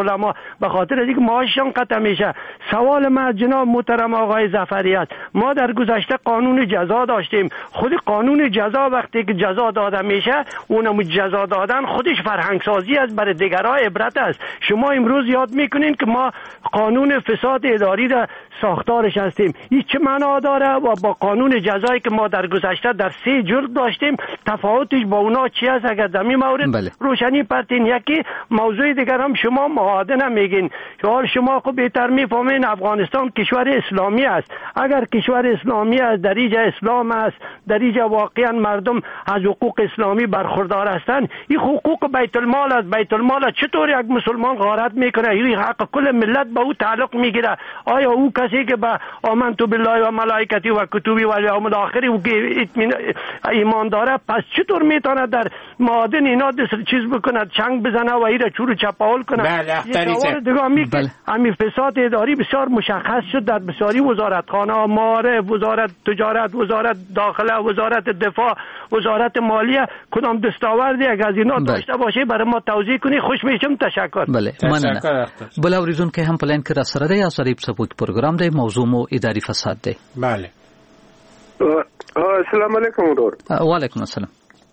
به خاطر اینکه معاششان قطع میشه. سوال ما جناب محترم آقای ظفری است، ما در گذشته قانون جزا داشتیم. خود قانون جزا وقتی که جزا داده میشه، اونم جزا دادن خودش فرهنگ سازی است، برای دیگرها عبرت است. شما امروز یاد میکنین که ما قانون فساد اداری را ساختارش هستیم. این چه معنا داره و با قانون جزایی که ما در گذشته در سه جلد داشتیم تفاوتش با اونا چی است؟ اگر در این مورد بله. روشنی پرتین. یکی موضوع دیگر هم شما معاهده نمیگین. حال شما خب بهتر میفهمین افغانستان کشور اسلامی است. اگر کشور اسلامی است، در اینجا اسلام است، در اینجا واقعا مردم از حقوق اسلامی برخوردار هستند. این حقوق بیت المال است. بیت المال چطور یک مسلمان غارت میکنه؟ این حق کل ملت به او تعلق میگیره. آیا او کسی که به آمنت بالله و ملائکتی و کتبی و الیوم الاخر او که ایمان داره، پس چطور میتونه در معادن اینا چیز بکنه، چنگ بزنه و ایره چور چپاول کنه؟ بله اختریزه بله. همین فساد اداری بسیار مشخص شد در بسیاری وزارتخانه ها، معارف، وزارت تجارت، وزارت داخله، وزارت دفاع، وزارت مالیه. کدام دستاوردی اگر از اینا داشته باشه برای ما توضیح کنی خوش میشم. تشکر. بله مننه. بلا ورزون که هم پلان کرا سره دی اسریب سپوت پروگرام دی موضوع مو اداری فساد دی. بله. السلام علیکم ورور. و علیکم السلام.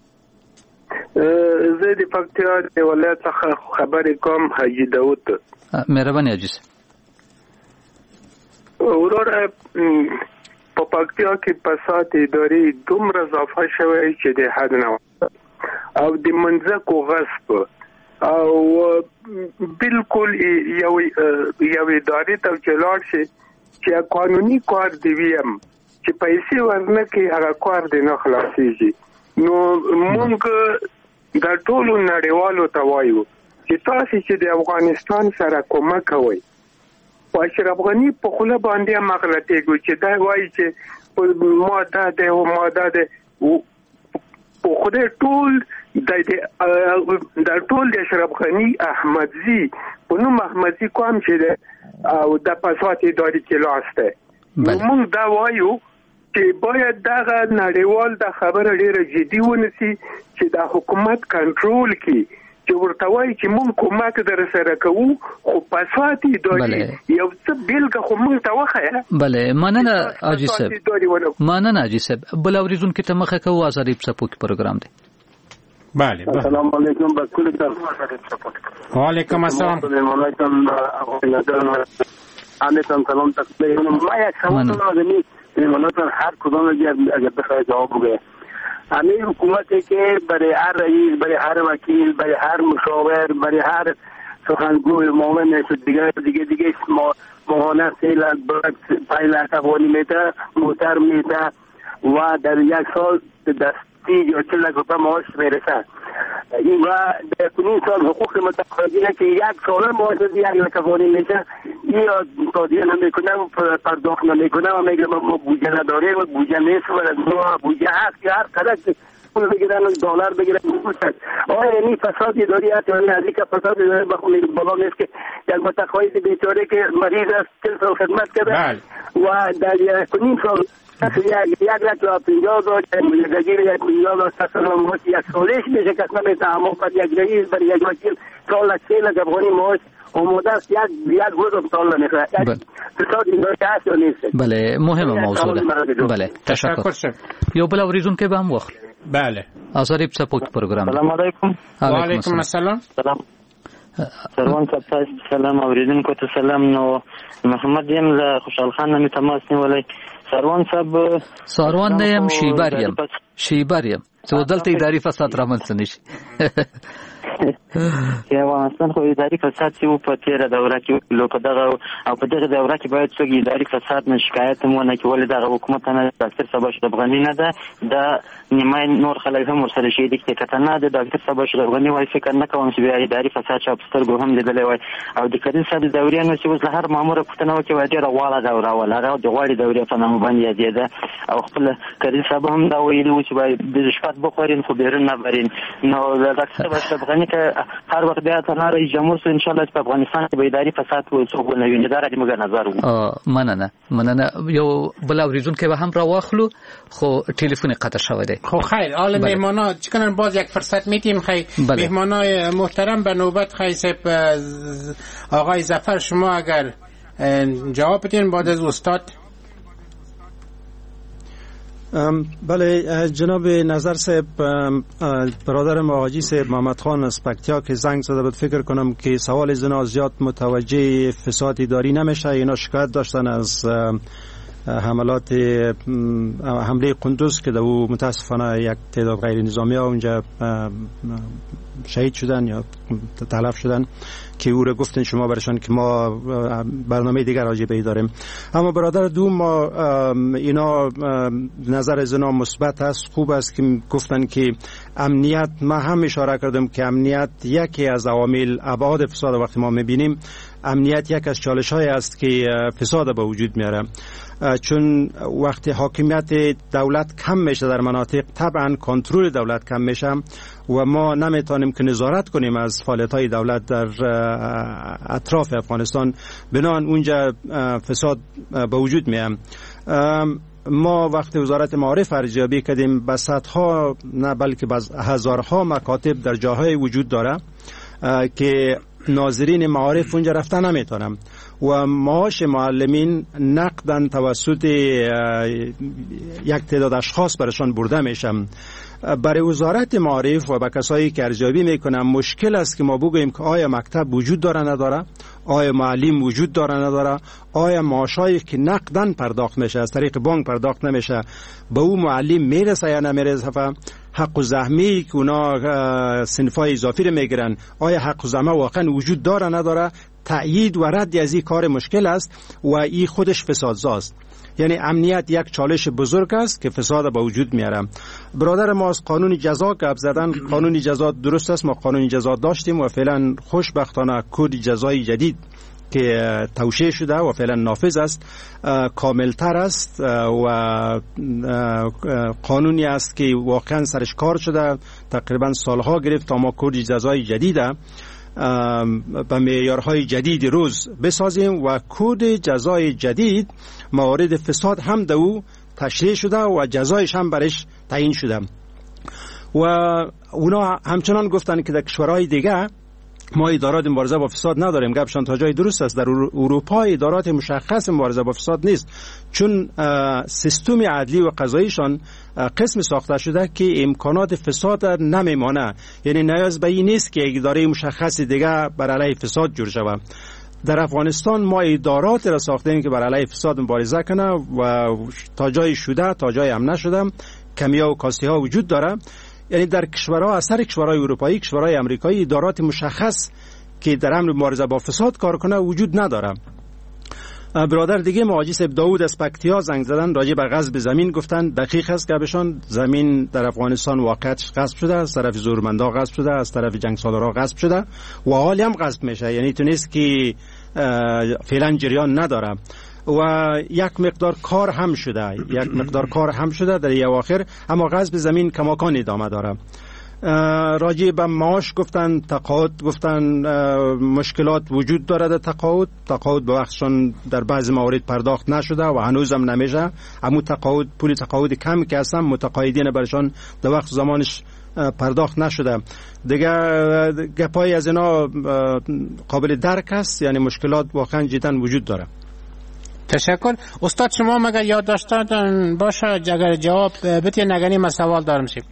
زه د پکتیا د ولایت څخه خبرې کوم، حاجی داود. مهرباني حاجی. ورور په پکتیا کې فساد اداري دومره اضافه شوی چې د حد نه او د منځکو غصب او بالکل یو یو ادارې ته چې لاړ شي چې قانوني کار دی ویم چې پیسې ورنه کې هغه کار دی نه خلاصيږي. نو موږ د ټولو نړیوالو ته وایو چې تاسو چې د افغانستان سره کومک کوئ، او اشرف غنی په خوله باندې مغلطېږي چې دا وایي چې ماده ده او ماده ده په خوده ټول د ټول د اشرف غنی احمدزي په نوم احمدزي کوم چې ده او د فساد اداري کې لاس ده. موږ دا وایو چې باید دغه نړیوال د خبره ډیره جدي ونیسي چې د حکومت کنټرول کړي، چې ورته وایي چې موږ کومک در سره کوو خو فساد اداري یو څه بیلګه خو موږ ته وښیه. بله مننه حاجي صاحب. مننه حاجي صاحب. بل اوریدون کې ته مخه کوو ازادي سپوک پروګرام دی. بله السلام علیکم بکل تر. وعلیکم السلام. علیکم سلام تقبل. ما یک سوال دارم منظر هر کدام اگر بخواه جواب بگه. همه حکومتی که برای هر رئیس، برای هر وکیل، برای هر مشاور، برای هر سخنگوی معاون دیگه دیگه دیگه ماهانه سه لاک پنج لاک افغانی میده، موتر میده و در یک سال دستی یا چل لاک روپه معاش میرسه. این و در کنین سال حقوق متقاضی که یک ساله معاش یک لاک افغانی میشه، یا تادیه نمیکنه و پرداخت نمیکنه و میگه ما بودجه نداریم و بودجه نیست و ما بودجه هست که هر قدر که پول بگیرن و دلار بگیرن میگوشن. آیا یعنی فساد اداری هست یعنی از اینکه فساد اداری بخونی بالا نیست که یک متقاضی بیچاره که مریض است چل سال خدمت کرده و در یک نیم سال یک لاک و پنجاه داشت یک یک میلیون داشت اصلا یک سالش میشه کس نمیشه. اما پر یک رئیس بر یک وکیل سال سه لاک افغانی معاش آماده است یک یک روز امتحان نمیخواد. فساد اداری هست یا نیست؟ بله مهم موضوع ده. بله تشکر. یو بل اوریدون که به هم وقت. بله ازادي سپوک پروګرام. السلام علیکم. وعلیکم السلام. سلام. سروان صاحب سلام اوریدونکو ته سلام. نو محمد یم له خوشحال خان نه تماس نیولای. سروان صاحب سروان نه یم شیبر یم شیبر یم څه دلته اداري فساد رامنځته نشي. چې افغانستان خو اداري فساد چې په تیره دوره کې لو په دغه او په دغه دوره کې باید څوک اداري فساد نه شکایت مو نه کوي. دغه حکومت نه ډاکټر صاحب اشرف غنی نه ده د نیمای نور خلک هم ورسره شي دي چې کته نه ده ډاکټر صاحب اشرف غنی وایي فکر نه کوم چې بیا اداري فساد شپ سترګو هم لیدلې وای. او د کریم صاحب دورې نو چې وس هر مامور پښتنه وکي وایي ډیره غواړه دوره ولا را د غواړي دورې په نامه باندې یادېده او خپل کریم صاحب هم دا ویلي و چې باید د شپات بخورین خو بیرون نه برین. نو د ډاکټر صاحب اشرف غنی اینه که هر وقت بیا تنها رئیس جمهور سو ان شاء الله په افغانستان کې به اداري فساد و څوک نه ویني دا راځي موږ نظر وو مننه مننه یو بل اوریدون کې به هم را واخلو خو ټلیفون قطع شوی دی. خو خیر حالا مهمانا چکنن باز یک فرصت میتیم خی مهمانای محترم به نوبت خی سپ آقای ظفر شما اگر جواب بدین بعد از استاد. بله جناب نظر صاحب برادرم آقاجی صاحب محمد خان از پکتیا که زنگ زده بود فکر کنم که سوال زنا زیاد متوجه فساد اداری نمیشه. اینا شکایت داشتن از حملات حمله قندوز که دو متاسفانه یک تعداد غیر نظامی ها اونجا شهید شدن یا تلف شدن که او رو گفتن شما برشان که ما برنامه دیگر راجع به داریم. اما برادر دوم ما اینا نظر زنا مثبت است، خوب است که گفتن که امنیت، ما هم اشاره کردم که امنیت یکی از عوامل ابعاد فساد وقتی ما میبینیم امنیت یک از چالش های است که فساد به وجود میاره، چون وقتی حاکمیت دولت کم میشه در مناطق طبعا کنترل دولت کم میشه و ما نمیتونیم که نظارت کنیم از فعالیت های دولت در اطراف افغانستان، بنابراین اونجا فساد به وجود میاد. ما وقتی وزارت معارف ارزیابی کردیم به صدها نه بلکه هزارها مکاتب در جاهای وجود داره که ناظرین معارف اونجا رفتن نمیتونم و معاش معلمین نقدن توسط یک تعداد اشخاص برشان برده میشم. برای وزارت معارف و با کسایی که ارزیابی میکنم مشکل است که ما بگوییم که آیا مکتب وجود داره نداره، آیا معلم وجود داره نداره، آیا معاشایی که نقدن پرداخت میشه از طریق بانک پرداخت نمیشه به او معلم میرسه یا نمیرسه، حق و زحمه‌ای که اونا صنفای اضافی رو میگیرن آیا حق و زحمه واقعا وجود داره نداره. تأیید و رد از این کار مشکل است و این خودش فسادزاست. یعنی امنیت یک چالش بزرگ است که فساد به وجود میاره. برادر ما از قانون جزا گپ زدن، قانون جزا درست است، ما قانون جزا داشتیم و فعلا خوشبختانه کد جزای جدید که توشیح شده و فعلا نافذ است کاملتر است و قانونی است که واقعا سرش کار شده، تقریبا سالها گرفت تا ما کد جزای جدیده به معیارهای جدید روز بسازیم و کد جزای جدید موارد فساد هم دو تشریح شده و جزایش هم برش تعیین شده و اونا همچنان گفتن که در کشورهای دیگه ما ادارات مبارزه با فساد نداریم. گپشان تا جای درست است. در اروپا ادارات مشخص مبارزه با فساد نیست، چون سیستم عدلی و قضاییشان قسم ساخته شده که امکانات فساد نمیمانه. یعنی نیاز به این نیست که اداره مشخص دیگه بر علیه فساد جور شود. در افغانستان ما ادارات را ساختیم که بر علیه فساد مبارزه کنه و تا جای شده تا جای هم نشده کمیا و کاستی ها وجود داره. یعنی در کشورها اثر کشورهای اروپایی، کشورهای امریکایی ادارات مشخص که در امر مبارزه با فساد کار کنه وجود نداره. برادر دیگه مهاجی صاحب داوود از پکتیا زنگ زدن راجع به غصب زمین، گفتن دقیق است که بهشان زمین در افغانستان واقعیتش غصب شده، از طرف زورمندا غصب شده، از طرف جنگ سالارا غصب شده و حالی هم غصب میشه. یعنی تو نیست که فعلا جریان نداره و یک مقدار کار هم شده یک مقدار کار هم شده در اواخر، اما غصب زمین کماکان ادامه داره. راجع به معاش گفتن تقاعد، گفتن مشکلات وجود داره در تقاعد، تقاعد به وقتشون در بعضی موارد پرداخت نشده و هنوزم نمیشه. اما تقاعد پول تقاعد کم که هستن متقاعدین برشان در وقت زمانش پرداخت نشده دیگه. گپای از اینا قابل درک است، یعنی مشکلات واقعا جدا وجود داره. تشکر. استاد شما مگر یاد داشتن باشه اگر جواب بتین نگنی من سوال دارم شیم.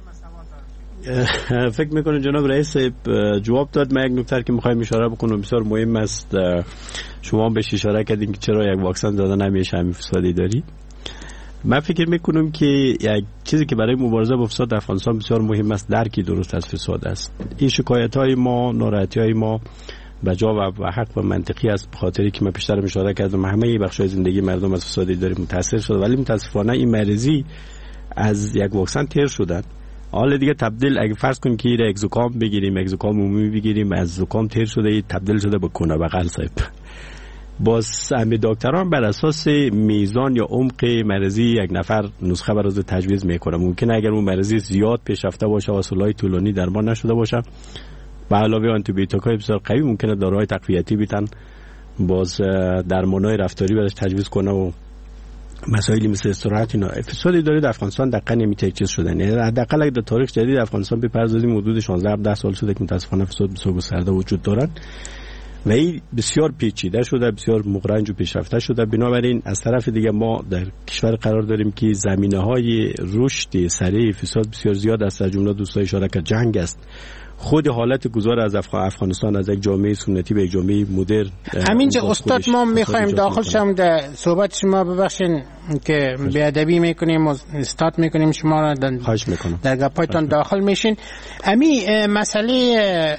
فکر میکنم جناب رئیس جواب داد. من یک نکته که میخوایم اشاره بکنم بسیار مهم است، شما بهش اشاره کردین که چرا یک واکسن داده نمیشه همین فسادی داری. من فکر میکنم که یک چیزی که برای مبارزه با فساد در افغانستان بسیار مهم است درکی درست از فساد است. این شکایت های ما، ناراحتی های ما بجا و حق و منطقی است، به خاطری که من پیشتر اشاره کردم همه بخش‌های زندگی مردم از فساد اداری متاثر شده، ولی متاسفانه این مریضی از یک واکسن تیر شدن. حالا دیگه تبدیل اگه فرض کنیم که یک زکام بگیریم، یک زکام عمومی بگیریم، از زکام تیر شده تبدیل شده به کنه بغل صاحب. باز همه دکتران بر اساس میزان یا عمق مریضی یک نفر نسخه برای تجویز میکنه. ممکنه اگر اون مریضی زیاد پیشرفته باشه و سالهای طولانی درمان نشده باشه به علاوه آنتی بیوتیک‌های بسیار قوی ممکنه داروهای تقویتی بیتن، باز درمانهای رفتاری براش تجویز کنه و مسائلی مثل استراحت. اینا فساد اداری در افغانستان دقیقاً نمیشه چیز شدن. یعنی حداقل اگه در تاریخ جدید افغانستان بپردازیم حدود شانزده هفده سال شده که متاسفانه فساد بسیار گسترده وجود دارد و این بسیار پیچیده شده، بسیار مغرنج و پیشرفته شده. بنابراین از طرف دیگه ما در کشور قرار داریم که زمینه‌های رشد سریع فساد بسیار زیاد است. از جمله دوستای اشاره که جنگ است، خود حالت گذار از افغانستان از یک جامعه سنتی به یک جامعه مدرن. همینجا استاد ما میخوایم داخل شم در صحبت شما، ببخشید که بیادبی میکنیم و استاد میکنیم شما را در گپایتان داخل میشین. امی مسئله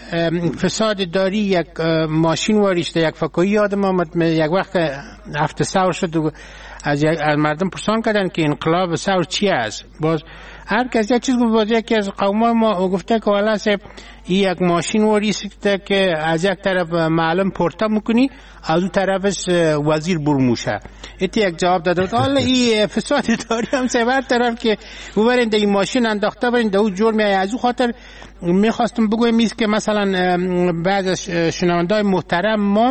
فساد داری یک ماشین واریشته یک فکویی یادم آمد یک وقت هفته سور شد و از مردم پرسان کردن که انقلاب سور چی است. باز هر کس یک چیز گفت. باز یکی از قوم ما گفته که والا صاحب یک ماشین واریسته که از یک طرف معلم پورتا میکنی از اون طرفش وزیر برموشه. ایتی یک جواب داد. حالا این فساد داری هم سوار طرف که ببرین این ماشین انداخته برین دو جور می از اون خاطر میخواستم بگویم میز که مثلا بعض از شنوندای محترم ما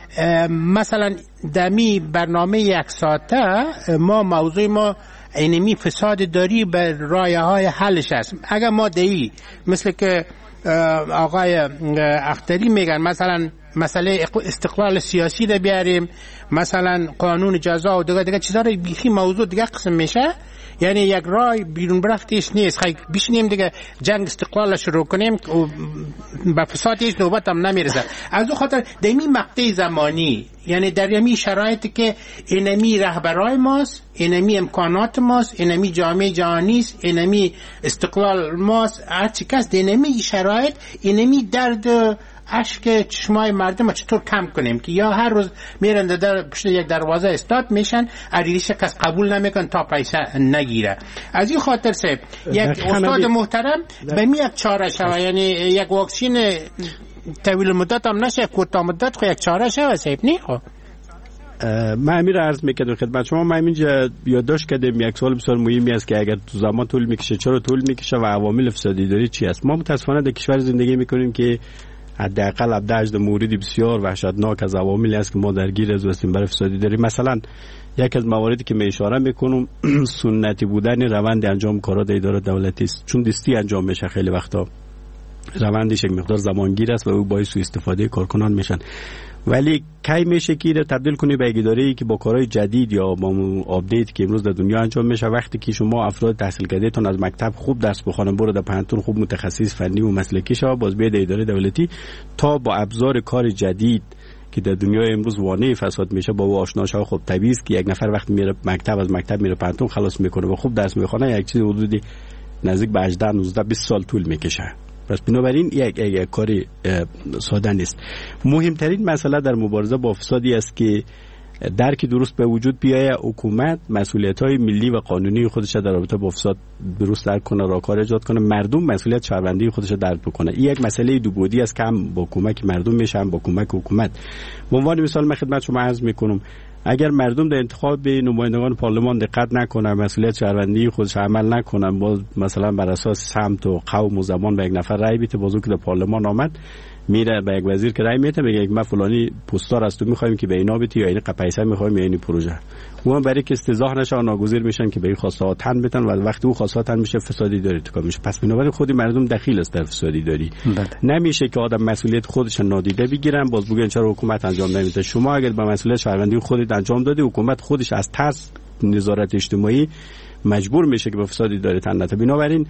مثلا دمی برنامه یک ساعته ما موضوع ما اینمی فساد داری به رایه های حلش است. اگر ما دهی مثل که آقای اختری میگن مثلا مسئله استقلال سیاسی رو بیاریم، مثلا قانون جزا و دیگه دیگه چیزا رو بیخی موضوع دیگه قسم میشه. یعنی یک رای بیرون برفتیش نیست. خیلی بشینیم دیگه جنگ استقلال شروع کنیم و به فساد هیچ نوبت هم نمیرسه. از اون خاطر دمی مقطع زمانی، یعنی در یمی شرایطی که اینمی رهبرای ماست، اینمی امکانات ماست، اینمی جامعه جهانی است، اینمی استقلال ماست، هر چی کس اینمی شرایط اینمی درد اشک چشمای مردم چطور کم کنیم که یا هر روز میرن در پشت یک دروازه استاد میشن، عریضش کس قبول نمیکن تا پیسه نگیره. از این خاطر سه یک استاد محترم به می یک چاره شوه، یعنی یک واکسین طویل مدت هم نشه، کوتاه مدت خو یک چاره شوه سیب نی. خو من امیر عرض میکردم خدمت شما، ما اینجا یادداشت کردیم یک سوال بسیار مهمی است که اگر تو زمان طول میکشه چرا طول میکشه و عوامل فسادی داری چی است. ما متاسفانه در کشور زندگی میکنیم که حداقل ابداج موردی بسیار وحشتناک از عواملی است که ما درگیر از هستیم برای فسادی داریم. مثلا یک از مواردی که می اشاره میکنم سنتی بودن روند انجام کارات اداره دولتی است، چون دستی انجام میشه خیلی وقتا روندش یک مقدار زمانگیر است و او باعث سوء استفاده کارکنان میشن. ولی کی میشه که رو تبدیل کنی به اداره‌ای که با کارهای جدید یا با آپدیت که امروز در دنیا انجام میشه، وقتی که شما افراد تحصیل کرده تون از مکتب خوب درس بخونن، برو در پانتون خوب متخصص فنی و مسلکی شو، باز بیاد اداره دولتی تا با ابزار کار جدید که در دنیای امروز وانه فساد میشه با او آشنا شو. خب طبیعی است که یک نفر وقتی میره مکتب از مکتب میره پانتون خلاص میکنه و خوب درس میخونه، یک چیز حدودی نزدیک به هجده نوزده بیست سال طول میکشه. پس بنابراین یک یک کاری ساده نیست. مهمترین مسئله در مبارزه با فسادی است که درکی درست به وجود بیاید، حکومت مسئولیت‌های ملی و قانونی خودش در رابطه با فساد درست درک کنه، راهکار ایجاد کنه، مردم مسئولیت شهروندی خودش درک بکنه. این یک مسئله دو بعدی است که هم با کمک مردم میشه هم با کمک حکومت. به عنوان مثال من خدمت شما عرض میکنم اگر مردم در انتخاب نمایندگان پارلمان دقت نکنن، مسئولیت شهروندی خودش عمل نکنن، باز مثلا بر اساس سمت و قوم و زبان به یک نفر رأی بده، بازو که در پارلمان آمد میره به یک وزیر که رأی میده میگه ما فلانی پستار است و میخوایم که به اینا بدی یا این پیسه میخوایم یا این پروژه، اون برای که استضاح نشه ناگزیر میشن که به این خواسته ها تن بدن و وقتی اون خواسته ها تن میشه فسادی داری تو کار میشه. پس بنابراین خود مردم دخیل است در فسادی داری. بله. نمیشه که آدم مسئولیت خودش نادیده بگیرن باز بگن چرا حکومت انجام نمیده. شما اگر با مسئولیت شهروندی خودت انجام دادی، حکومت خودش از ترس نظارت اجتماعی مجبور میشه که به فسادی داره تن نده. بنابراین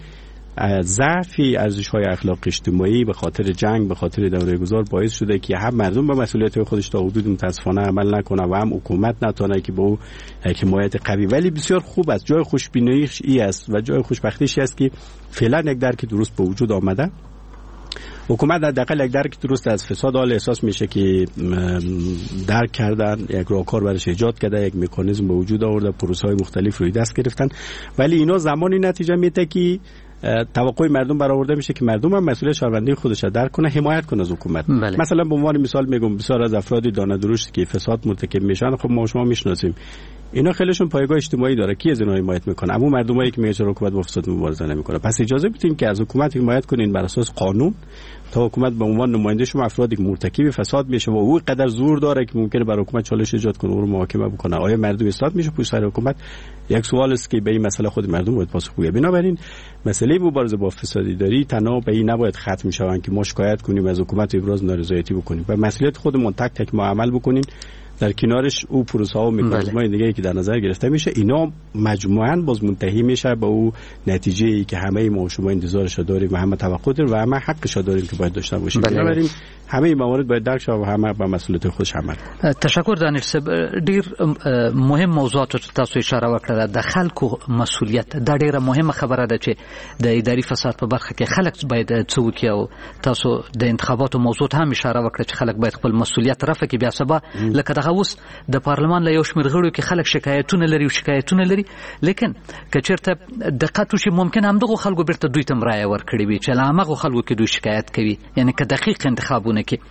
ضعفی ارزش‌های اخلاق اجتماعی به خاطر جنگ به خاطر دوره گذار باعث شده که هم مردم با مسئولیت خودش تا حدود متاسفانه عمل نکنه و هم حکومت نتونه که با او حمایت قوی. ولی بسیار خوب است، جای خوشبینیش ای است و جای خوشبختیش است که فعلا یک درک درست به وجود آمده. حکومت حداقل یک درک درست از فساد حال احساس میشه که درک کردن، یک راهکار برایش ایجاد کرده، یک مکانیزم به وجود آورده، پروسه‌های مختلف روی دست گرفتن. ولی اینا زمانی نتیجه میده که توقع مردم برآورده میشه که مردم هم مسئولیت شهروندی خودش را درک کنه، حمایت کنه از حکومت. بله. مثلا به عنوان مثال میگم بسیار از افراد دانه درشت که فساد مرتکب میشن، خب ما شما میشناسیم اینا خیلیشون پایگاه اجتماعی داره، کی از اینا حمایت میکنه؟ اما مردمایی که میگن چرا حکومت با فساد مبارزه نمیکنه. پس اجازه بدین که از حکومت حمایت کنین بر اساس قانون، تا حکومت به عنوان نماینده شما افرادی که مرتکب فساد میشه و او قدر زور داره که ممکنه بر حکومت چالش ایجاد کنه او رو محاکمه بکنه. آیا مردم اصلاح میشه پشت سر حکومت؟ یک سوال است که به این مسئله خود مردم باید پاسخ بده. بنابراین مسئله مبارزه با فساد اداری تنها به این نباید ختم شوند که ما شکایت کنیم از حکومت ابراز نارضایتی بکنیم و مسئولیت خودمون تک تک ما عمل بکنیم. در کنارش او پروسه ها و مکانیزم‌های دیگه‌ای که در نظر گرفته میشه اینا مجموعاً باز منتهی میشه به او نتیجه‌ای که همه ما و شما انتظارش داریم و همه توقع داریم و همه حقش داریم که باید داشته باشیم. بنابراین همه این موارد باید درک شود و همه به مسئولیت خودش عمل کنند. تشکر دانش صاحب. ډیر مهم موضوعات تاسو اشاره وکړه. د خلکو مسؤلیت دا ډیره مهمه خبره ده چې د اداري فساد په برخه کې خلک باید څه وکړي او تاسو د انتخاباتو موضوع هم اشاره وکړه چې خلک باید خپل مسؤلیت رافع کړي. بیا سبا لکه دغه اوس د پارلمان له یو شمېر غړو کې خلک شکایتونه لري او شکایتونه لري، لیکن که چېرته دقت وشي ممکن همدغو خلکو بیرته دوی ته هم رایه ورکړې وي چې له همغو خلکو کې دوی شکایت کوي، یعنی که دقیق انتخابونه کې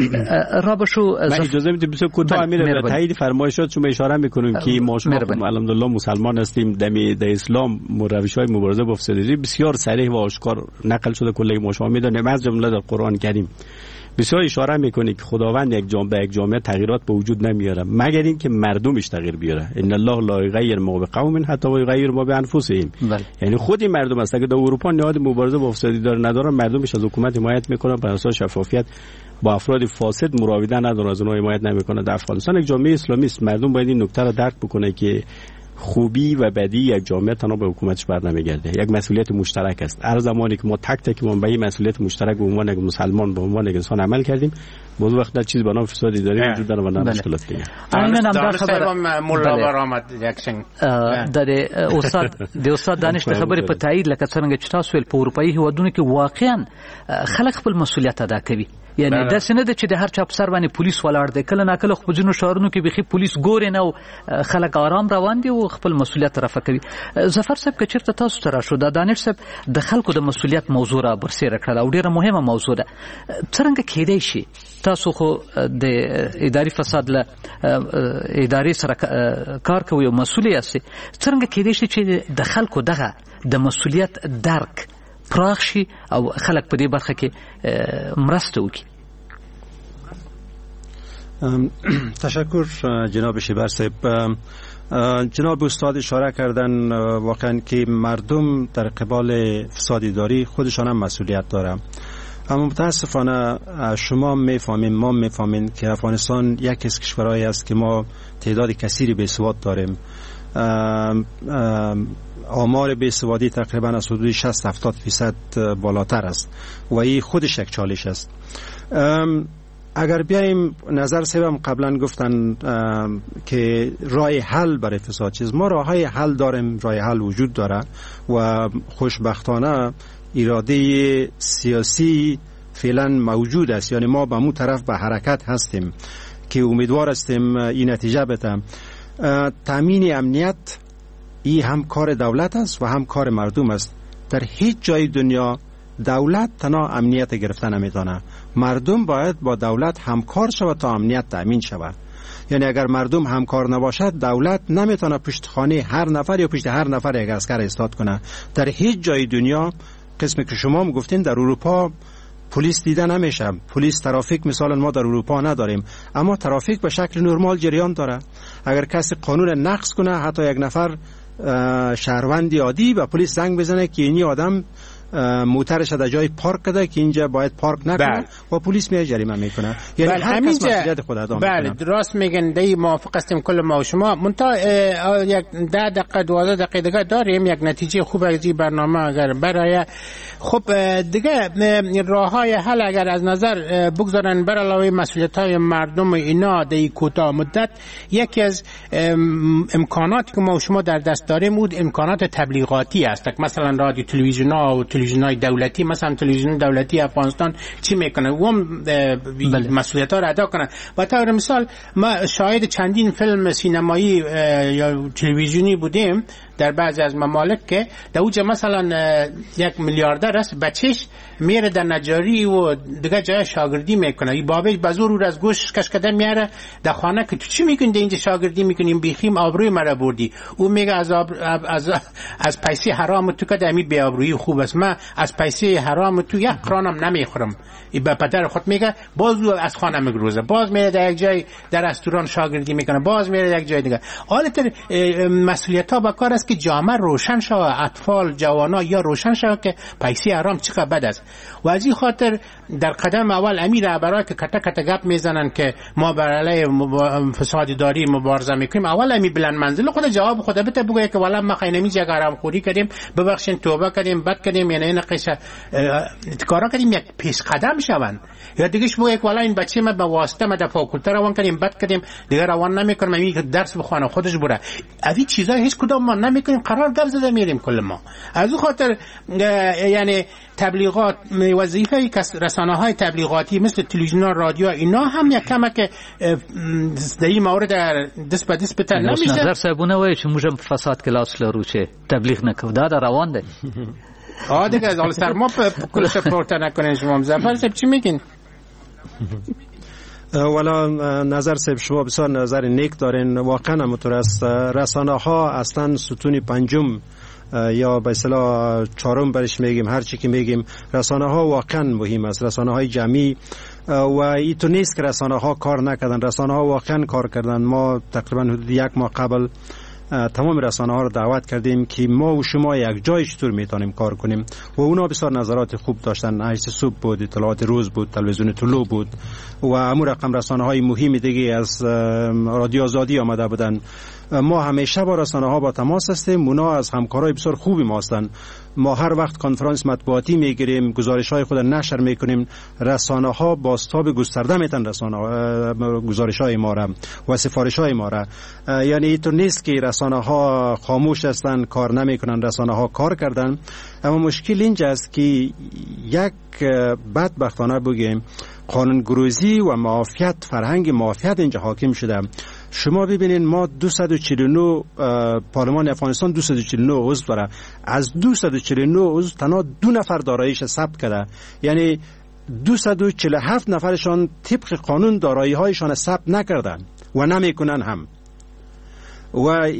رابشو. من اجازه میدید بسیار کوتاه امیر تایید فرمایشات شما اشاره میکنیم که ما شما الحمدلله مسلمان هستیم، دمی در اسلام روش‌های مبارزه با فساد بسیار صریح و آشکار نقل شده، کلی ما شما میدونیم از جمله در قرآن کریم بسیار اشاره میکنه که خداوند یک جامعه یک جامعه تغییرات به وجود نمیاره مگر اینکه مردمش تغییر بیاره. ان الله لا یغیر ما بقوم حتی یغیر ما بانفسهم. یعنی خود مردم است. اگه در اروپا نهاد مبارزه با فساد داره نداره مردمش از حکومت حمایت میکنه بر اساس شفافیت، با افراد فاسد مراوده نداره از اونها حمایت نمیکنه. در افغانستان یک جامعه اسلامی است، مردم باید این نکته را درک بکنه که خوبی و بدی یک جامعه تنها به حکومتش بر نمیگرده، یک مسئولیت مشترک است. هر زمانی که ما تک تک ما به این مسئولیت مشترک به عنوان یک مسلمان به عنوان یک انسان عمل کردیم، باز وقت در چیز به نام فسادی داریم وجود داره و نه مشکلات دیگه. همین هم در خبر مولا برآمد یکسنگ د استاد د استاد دانش د خبرې په تایید لکه څنګه چې تاسو په اروپאי هیوادونو کې واقعا خلک خپل مسؤلیت ادا کوي. یعنی دا څنګه چې د هر چا په سر باندې پولیس ولاړ دی، کله ناکله خو په ځینو شهرونو کې بيخي پولیس ګوري نه او خلک آرام روان دي او خپل مسؤلیت رافع کوي. ظفر صاحب که چیرته تاسو ته راشو دا دانش صاحب د خلکو د مسؤلیت موضوع را برسېره کړل او ډیره مهمه موضوع ده. څنګه کېدای شي تاسو خو د اداري فساد له اداري سره کار کوي او مسؤل یاست، څنګه کېدای شي چې د خلکو دغه د مسؤلیت درک پراخ شي او خلک په دې برخه کې مرسته وکړي؟ تشکر جناب شیبر صاحب. جناب استاد اشاره کردن واقعا که مردم در قبال فساد اداری خودشان هم مسئولیت دارن، اما متاسفانه شما میفهمین ما میفهمین که افغانستان یکی از کشورهایی است که ما تعداد کثیری بیسواد داریم. آمار بیسوادی تقریبا از حدود شصت هفتاد فیصد بالاتر است و این خودش یک چالش است. اگر بیایم نظر سبم قبلا گفتن که راه حل برای فساد چیز، ما راه های حل داریم، راه حل وجود داره و خوشبختانه اراده سیاسی فعلا موجود است، یعنی ما به مو طرف به حرکت هستیم که امیدوار هستیم این نتیجه بده. تامین امنیت این هم کار دولت است و هم کار مردم است. در هیچ جای دنیا دولت تنها امنیت گرفتن نمیتونه، مردم باید با دولت همکار شود تا امنیت تامین شود. یعنی اگر مردم همکار نباشد دولت نمیتونه پشت خانه هر نفر یا پشت هر نفر یک عسکر ایستاد کنه. در هیچ جای دنیا قسمی که شما هم گفتین در اروپا پلیس دیده نمیشه، پلیس ترافیک مثلا ما در اروپا نداریم، اما ترافیک به شکل نرمال جریان داره. اگر کسی قانون نقض کنه حتی یک نفر شهروندی عادی به پلیس زنگ بزنه که این آدم موترش در جای پارک کرده که اینجا باید پارک نکنه و پلیس میاد جریمه میکنه. یعنی بل هر کس مسئولیت خود ادا میکنه. بله راست میگن، دی موافق هستیم کل ما و شما. منتها یک ده دقیقه دوازده دقیقه دیگه داریم، یک نتیجه خوب از این برنامه اگر برای خب دیگه راه های حل اگر از نظر بگذارن بر علاوه مسئولیت های مردم اینا در کوتاه مدت، یکی از امکاناتی که ما و شما در دست داریم بود امکانات تبلیغاتی است. مثلا رادیو تلویزیون ها و تلویزیون های دولتی، مثلا تلویزیون دولتی افغانستان چی میکنه و مسئولیت ها را ادا کنه. به طور مثال ما شاهد چندین فیلم سینمایی یا تلویزیونی بودیم در بعضی از ممالک که در اوج مثلا یک میلیاردر است، بچهش میره در نجاری و دیگه جای شاگردی میکنه، این بابش بزور رو از گوش کشکده میاره در خانه که تو چی میکنی اینجا شاگردی میکنیم، بیخیم آبروی مرا بردی. او میگه از آب... از از پیسه حرام تو که دمی بی آبرویی خوب است، من از پیسه حرام تو یک قرانم نمیخورم. این به پدر خود میگه، باز از خانه میگروزه، باز میره در یک جای در رستوران شاگردی میکنه، باز میره در یک جای دیگه. حالت مسئولیت ها با کار است که جامعه روشن شود، اطفال جوانا یا روشن شود که پیسه حرام چقدر بد است. و از این خاطر در قدم اول امیر رهبرا که کته کته گپ میزنن که ما بر علیه فساد اداری مبارزه میکنیم، اول امی بلند منزل خود جواب خود بده، بگه که والا ما خاینمی جگه حرام خوری کردیم، ببخشید توبه کردیم، بد کردیم، یعنی این قصه کارا کردیم، یک پیش قدم شون. یا دیگه بگه که والا این بچه ما به واسطه ما در فاکولته روان کردیم، بد کردیم، دیگه روان نمیکنم، می درس بخونه خودش بره. از این چیزا هیچ کدام ما نمیکنیم، قرار گپ زده میریم کل ما. از اون خاطر یعنی تبلیغات، وظیفه رسانه‌های تبلیغاتی مثل تلویزیون، رادیو، اینا هم یک کمه که در این مورد دست به دست بتر نمیشه. نظر صاحبونه وایي چې موږ هم فساد کلاس لرو چې تبلیغ نکو، دا در روان دی. آه دیگه از سر ما کلش پورته نکنین. شما ظفر صاحب چی میگین؟ والا نظر صاحب شما بسیار نظر نیک دارین. واقعا همونطور است. رسانه ها اصلا ستون پنجم یا به اصطلاح چهارم برش میگیم، هر چی که میگیم، رسانه ها واقعا مهم است، رسانه های جمعی. و ایتو نیست که رسانه ها کار نکردن، رسانه ها واقعا کار کردن. ما تقریبا حدود یک ماه قبل تمام رسانه ها رو دعوت کردیم که ما و شما یک جای چطور میتونیم کار کنیم و اونا بسیار نظرات خوب داشتن. عیش صبح بود، اطلاعات روز بود، تلویزیون طلوع بود و امو رقم رسانه های مهم دیگه از رادیو آزادی آمده بودن. ما همیشه با رسانه ها با تماس هستیم، اونا از همکارای بسیار خوبی ما هستن. ما هر وقت کنفرانس مطبوعاتی میگیریم، گزارش های خود نشر میکنیم، رسانه ها بازتاب گسترده میتن رسانه گزارش های ما را و سفارش های ما را. یعنی اینطور نیست که رسانه ها خاموش هستن، کار نمیکنن، رسانه ها کار کردن. اما مشکل اینجا است که یک بدبختانه بگیم قانونگروزی و معافیت، فرهنگ معافیت اینجا حاکم شده. شما ببینید ما دویست و چهل و نه پارلمان افغانستان دویست و چهل و نه عضو داره، از دویست و چهل و نه عضو تنها دو نفر داراییش ثبت کرده، یعنی دویست و چهل و هفت نفرشان طبق قانون دارایی هایشان ثبت نکردن و نمیکنن هم. و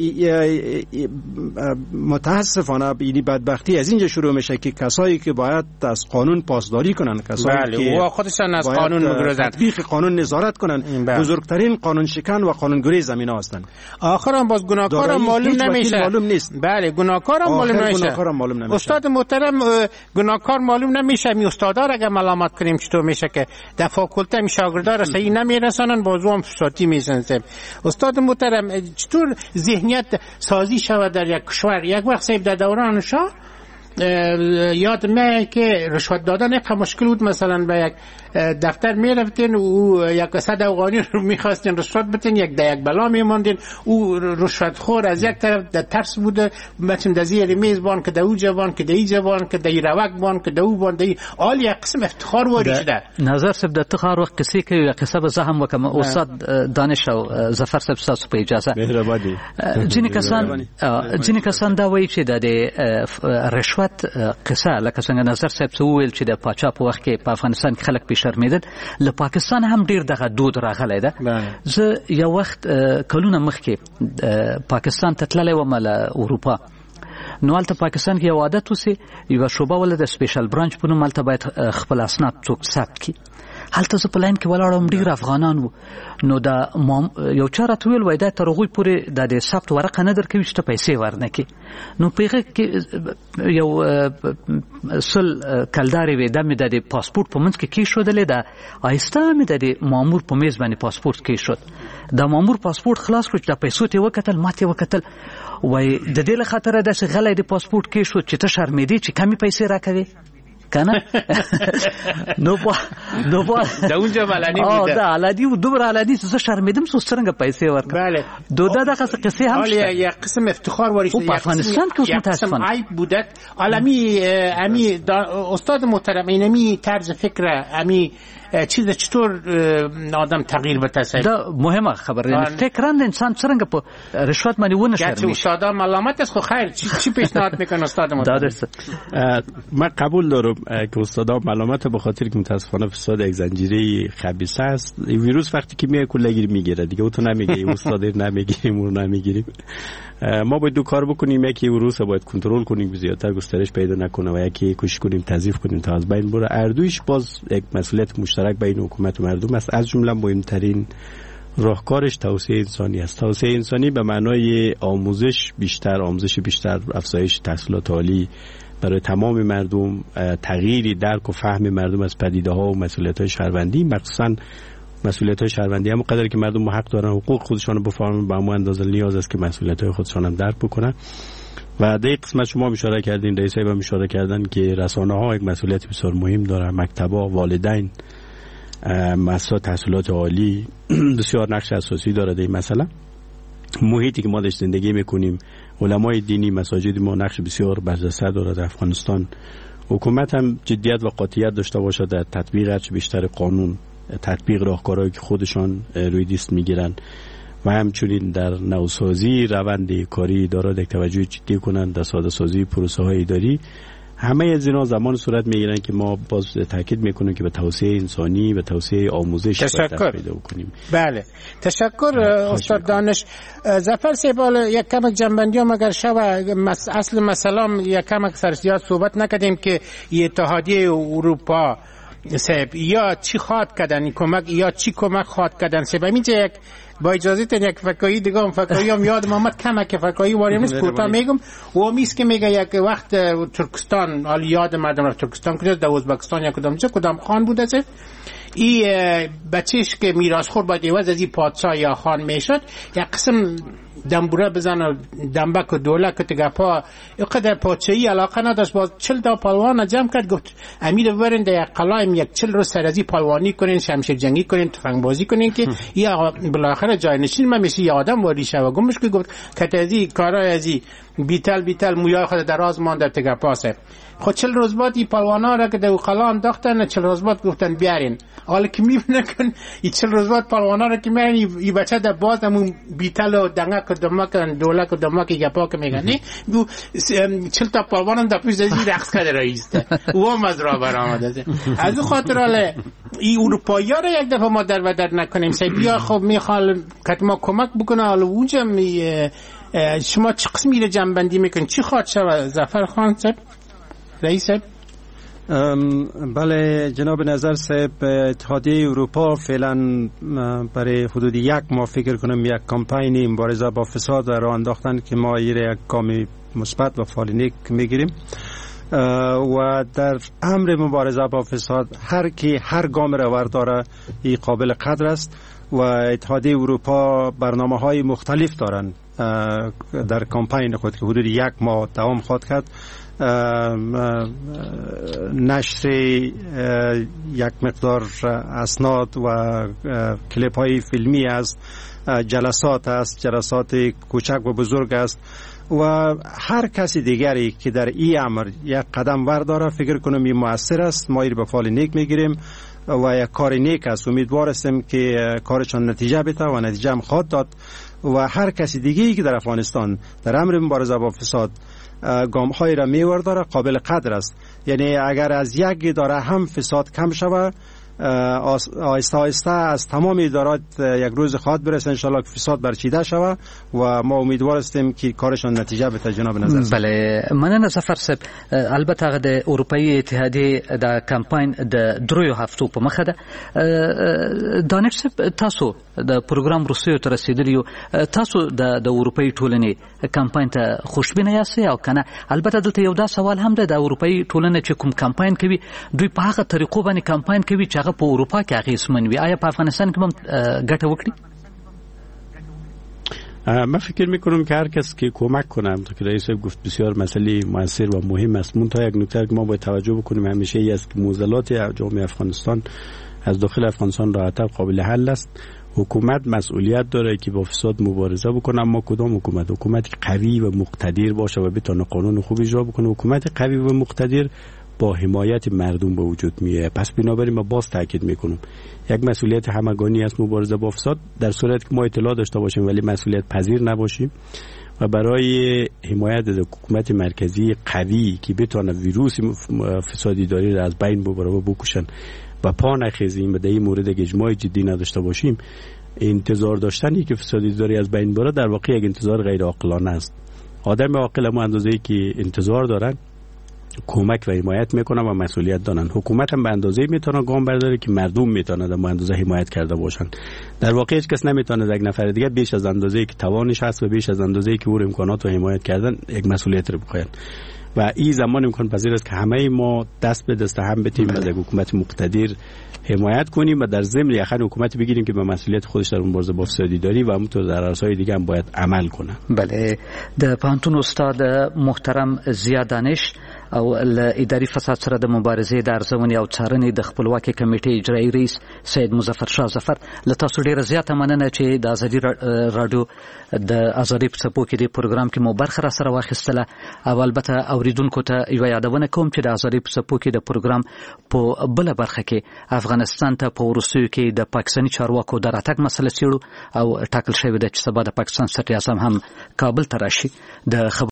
متاسفانه این بدبختی از اینجا شروع میشه که کسایی که باید از قانون پاسداری کنن، کسایی بله، که و خودشان از قانون میگذرن، تطبیق قانون نظارت کنن، بله. بزرگترین قانون شکن و قانونگری زمین هستن. آخرام باز گناهکارم معلوم نمیشه، معلوم نیست. بله، گناهکارم معلوم نمیشه. معلوم استاد محترم، گناهکار معلوم نمیشه. می استادا را اگه ملامت کنیم چطور میشه که در فاکولته می شاگردا را صحیح نمیرسانن، بازو هم فسادی میزنن. استاد محترم، چطور ذهنیت سازی شود در یک کشور؟ یک وقت صاحب در دوران شاه یاد میاد که رشوت دادن یک مشکل بود. مثلا به یک دفتر میرفتین و یک صد افغانی رو میخواستین رشوت بدین، یک در یک بلا میماندین. او رشوت خور از یک طرف در ترس بوده، مثلا در زیر میز بان که در او جوان که در این جوان که در روک بان که در او بان، در آل یک قسم افتخار واری شده. نظر صاحب د تخار وخت قصې کوي یا قصه به زهم وکم استاد دانش او ظفر صاحب تاسو په اجازه مهرباني. ځینې کسان ځینې کسان دا وایي چې د رشوت قصه لکه څنګه نظر صاحب څه ویل چې د پاچا په وخت کې په افغانستان کې خلک په شرمېدل، له پاکستان هم ډیر دغه دود راغلی ده. زه یو وخت کلونه مخکې پاکستان ته تللی وم له اروپا، نو هلته پاکستان کې یو عادت اوسي، یوه شعبه ولې د سپیشل برانچ په نوم هلته باید خپل اسناد څوک ثبت کړي. هلته زه په لاین کې ولاړم، ډېر افغانان وو. نو دا یو چا راته ویل وایي دا تر هغوی پورې دا د ثبت ورقه نه درکوي چې ته پیسې ورنکړې. نو په هغه کې یو سل کلدارې وې، دا مې د د پاسپورټ په منځ کې کېښودلې، دا آهسته مې د د مامور په میز باندې پاسپورټ کېښود. دا مامور پاسپورټ خلاص کړو چې دا پیسو ته یې وکتل، ما ته یې وکتل، وایي د دې له خاطره داسې غلی د پاسپورټ کېښود چې ته شرمېدې چې کمې پیسې راکوې کنه. نو با نو با دا اونجا علنی بود. آه دا علنی و دوباره علنی زه شرمیدم سو څنګه پیسې ورکړم. بله دو دا دغه قصې هم شته. یک قسم افتخار وارد شده. په افغانستان کې اوس متاسفانه عیب بودت. عالمی امی استاد محترم اینمی طرز فکر امی چیز چطور آدم تغییر بده؟ دا مهمه خبر. یعنی فکران انسان څنګه په رشوت باندې ونه شرمېږي. گرچه استاد ملامت است، خو خیر چی چی پیشنهاد میکنه استاد ما؟ من قبول دارم که استاد ملامت به خاطر که متاسفانه فساد یک زنجیره خبیث است. این ویروس وقتی که میاد کلگیر میگیره دیگه، او تو نمیگه استاد نمیگیریم اون نمیگیریم. ما باید دو کار بکنیم، یکی ویروس باید کنترل کنیم زیادتر گسترش پیدا نکنه و یکی کوشش کنیم تضعیف کنیم تا از بین بره. اردویش باز یک مسئولیت مشترک بین حکومت و مردم است. از جمله مهمترین راهکارش توسعه انسانی است. توسعه انسانی به معنای آموزش بیشتر، آموزش بیشتر، افزایش تحصیلات عالی برای تمام مردم، تغییری درک و فهم مردم از پدیده‌ها و مسئولیت‌های شهروندی، مخصوصاً مسئولیت‌های شهروندی هم قدر که مردم حق دارن حقوق خودشان رو بفهمن، به همون اندازه نیاز است که مسئولیت‌های خودشان هم درک بکنن. و در این قسمت شما اشاره کردین، رئیس صاحب هم اشاره کردن که رسانه‌ها یک مسئولیت بسیار مهم دارن، مکتب‌ها، والدین، مؤسسات تحصیلات عالی بسیار نقش اساسی داره در این مسئله. محیطی که ما در زندگی می‌کنیم، علمای دینی، مساجد ما نقش بسیار برجسته داره در افغانستان. حکومت هم جدیت و قاطعیت داشته باشه در تطبیق هرچه بیشتر قانون، تطبیق راهکارهایی که خودشان روی دیست میگیرن و همچنین در نوسازی روند کاری اداره یک توجه جدی کنند، در ساده سازی پروسه های اداری. همه از اینا زمان صورت میگیرن که ما باز تاکید میکنیم که به توسعه انسانی و توسعه آموزش تشکر پیدا کنیم. بله تشکر استاد دانش. ظفر سیبال یک کم جنبندی هم اگر شو مس... اصل مسئله یک کم سر زیاد صحبت نکردیم که اتحادیه اروپا سب یا چی خواد کردن کمک یا چی کمک خواد کردن سب اینجا یک با اجازه تن یک فکایی دیگه هم فکایی هم یاد محمد کمه که فکایی واریم نیست کوتا میگم و میست که میگه یک وقت ترکستان، حالا یاد مردم را ترکستان کده در ازبکستان یا کدام چه کدام خان بوده سب ای بچهش که میراث خور باید ایواز از ای پادشاه یا خان میشد یک قسم دنبوره بزنه دنبک و دوله که تگپا اقدر پادشاهی علاقه نداشت. باز چل تا پالوان جمع کرد، گفت امیر ببرین در یک قلایم یک چل رو سرازی پالوانی کنین، شمشیر جنگی کنین، تفنگ بازی کنین که یا بالاخره جای نشین من مثل یه آدم واری شو. گمش که گفت که ازی کارای ازی بیتل بیتل مویای خود دراز مانده تگپاسه. خود چل روز بعد این پالوانا را که در قلا انداختن، چل روز بعد گفتن بیارین. حالا که میبینه کن این چل روز بعد پالوانا را که میارین این بچه در باز همون بیتل و دنگک و دمک و دولک و دمک گپا که میگن دو چل تا پالوان هم در پیش ازی رقص کرده رئیسته و هم از را برآمده. از اون خاطر حالا این اروپایی ها را یک دفعه ما در و در نکنیم سه بیا خب میخوال که ما کمک بکنه. حالا اونجا شما چه قسمی را جنبندی میکنید؟ چی خواد شود ظفر خان صاحب رئیس صاحب؟ بله جناب نظر صاحب، اتحادیه اروپا فعلا برای حدود یک ماه فکر کنم یک کمپینی مبارزه با فساد راه انداختن که ما یک گام مثبت و فعال میگیریم و در امر مبارزه با فساد هر کی هر گام را ورداره این قابل قدر است و اتحادیه اروپا برنامه‌های مختلف دارند در کمپین خود که حدود یک ماه دوام خواهد کرد. نشر یک مقدار اسناد و کلیپ های فیلمی است، جلسات است، جلسات کوچک و بزرگ است و هر کسی دیگری که در این امر یک قدم ورداره فکر کنم این مؤثر است. ما این به فال نیک میگیریم و یک کار نیک است. امیدوار هستیم که کارشان نتیجه بده و نتیجه هم خواهد داد و هر کسی دیگری که در افغانستان در امر مبارزه با فساد گام های را میور داره قابل قدر است. یعنی اگر از یک اداره هم فساد کم شود آهسته آهسته از تمام ادارات یک روز خواهد برسه انشالله که فساد برچیده شود و ما امیدوار هستیم که کارشان نتیجه بده. جناب نظر بله مننه ظفر صاحب. البته د اروپאי اتحادیه د کمپاین د دریو هفتو په مخه ده. دانش صاحب تاسو د پروګرام روسیو ته رسیدلی تاسو د د اروپאי ټولنې کمپاین ته خوشبینه یاست او کنه؟ البته دلته یو دا سوال هم ده د اروپאי ټولنې چې کوم کمپاین کوي دوی په هغه طریقو باندې کمپاین کوي چې هغه په اروپا کې اغیزمن وي. آیا په افغانستان کې هم ګټه وکړي؟ من فکر میکنم که هر کس که کمک کنه، همونطور که رئیس گفت بسیار مسئله موثر و مهم است. منتها یک نکته که ما باید توجه بکنیم همیشه ای است که معضلات جامعه افغانستان از داخل افغانستان راحت‌تر قابل حل است. حکومت مسئولیت داره که با فساد مبارزه بکنه، اما کدام حکومت؟ حکومتی که قوی و مقتدر باشه و بتونه قانون خوب اجرا بکنه. حکومت قوی و مقتدر با حمایت مردم به وجود میاد. پس بنابراین ما باز تاکید میکنم یک مسئولیت همگانی است مبارزه با فساد، در صورتی که ما اطلاع داشته باشیم ولی مسئولیت پذیر نباشیم و برای حمایت از حکومت مرکزی قوی که بتونه ویروس فسادی داری را از بین ببره و بکشن و پا نخیزیم و در این مورد اجماع جدی نداشته باشیم، انتظار داشتنی که فسادی داری از بین بره در واقع یک انتظار غیر عاقلانه است. آدم عاقل هم اندازه‌ای که انتظار دارن کمک و حمایت میکنن و مسئولیت دارن. حکومت هم به اندازه‌ای میتونه گام برداره که مردم میتونه به اندازه حمایت کرده باشن. در واقع هیچ کس نمیتونه از یک نفر دیگه بیش از اندازه‌ای که توانش هست و بیش از اندازه‌ای که او امکانات و حمایت کردن یک مسئولیت رو بخواین و این زمان امکان پذیر است که همه ما دست به دست هم بتیم از یک حکومت مقتدر حمایت کنیم و در ضمن یخن حکومت بگیریم که به مسئولیت خودش در مبارزه با فسادی داری و همونطور در عرصه‌های دیگه هم باید عمل کنه. بله، د پانتون استاد محترم ضیا دانش او له اداري فساد سره د مبارزې د ارزونې او څارنې د خپلواکي کمیټې اجرایي رئیس سید مظفر شاه ظفر له تاسو ډیره زیاته مننه چې د ازادي رادیو د ازادي په څپو کې د پروګرام کې مو برخه را سره واخیستله او البته اوریدونکو ته یو یادونه کوم چې د ازادي په څپو کې د پروګرام په بل برخه کې افغانستان ته په ورسیو کې د پاکستاني چارواکو د راتګ مسله څیړو او ټاکل شوې ده چې سبا د پاکستان صدر اعظم هم کابل ته راشي. د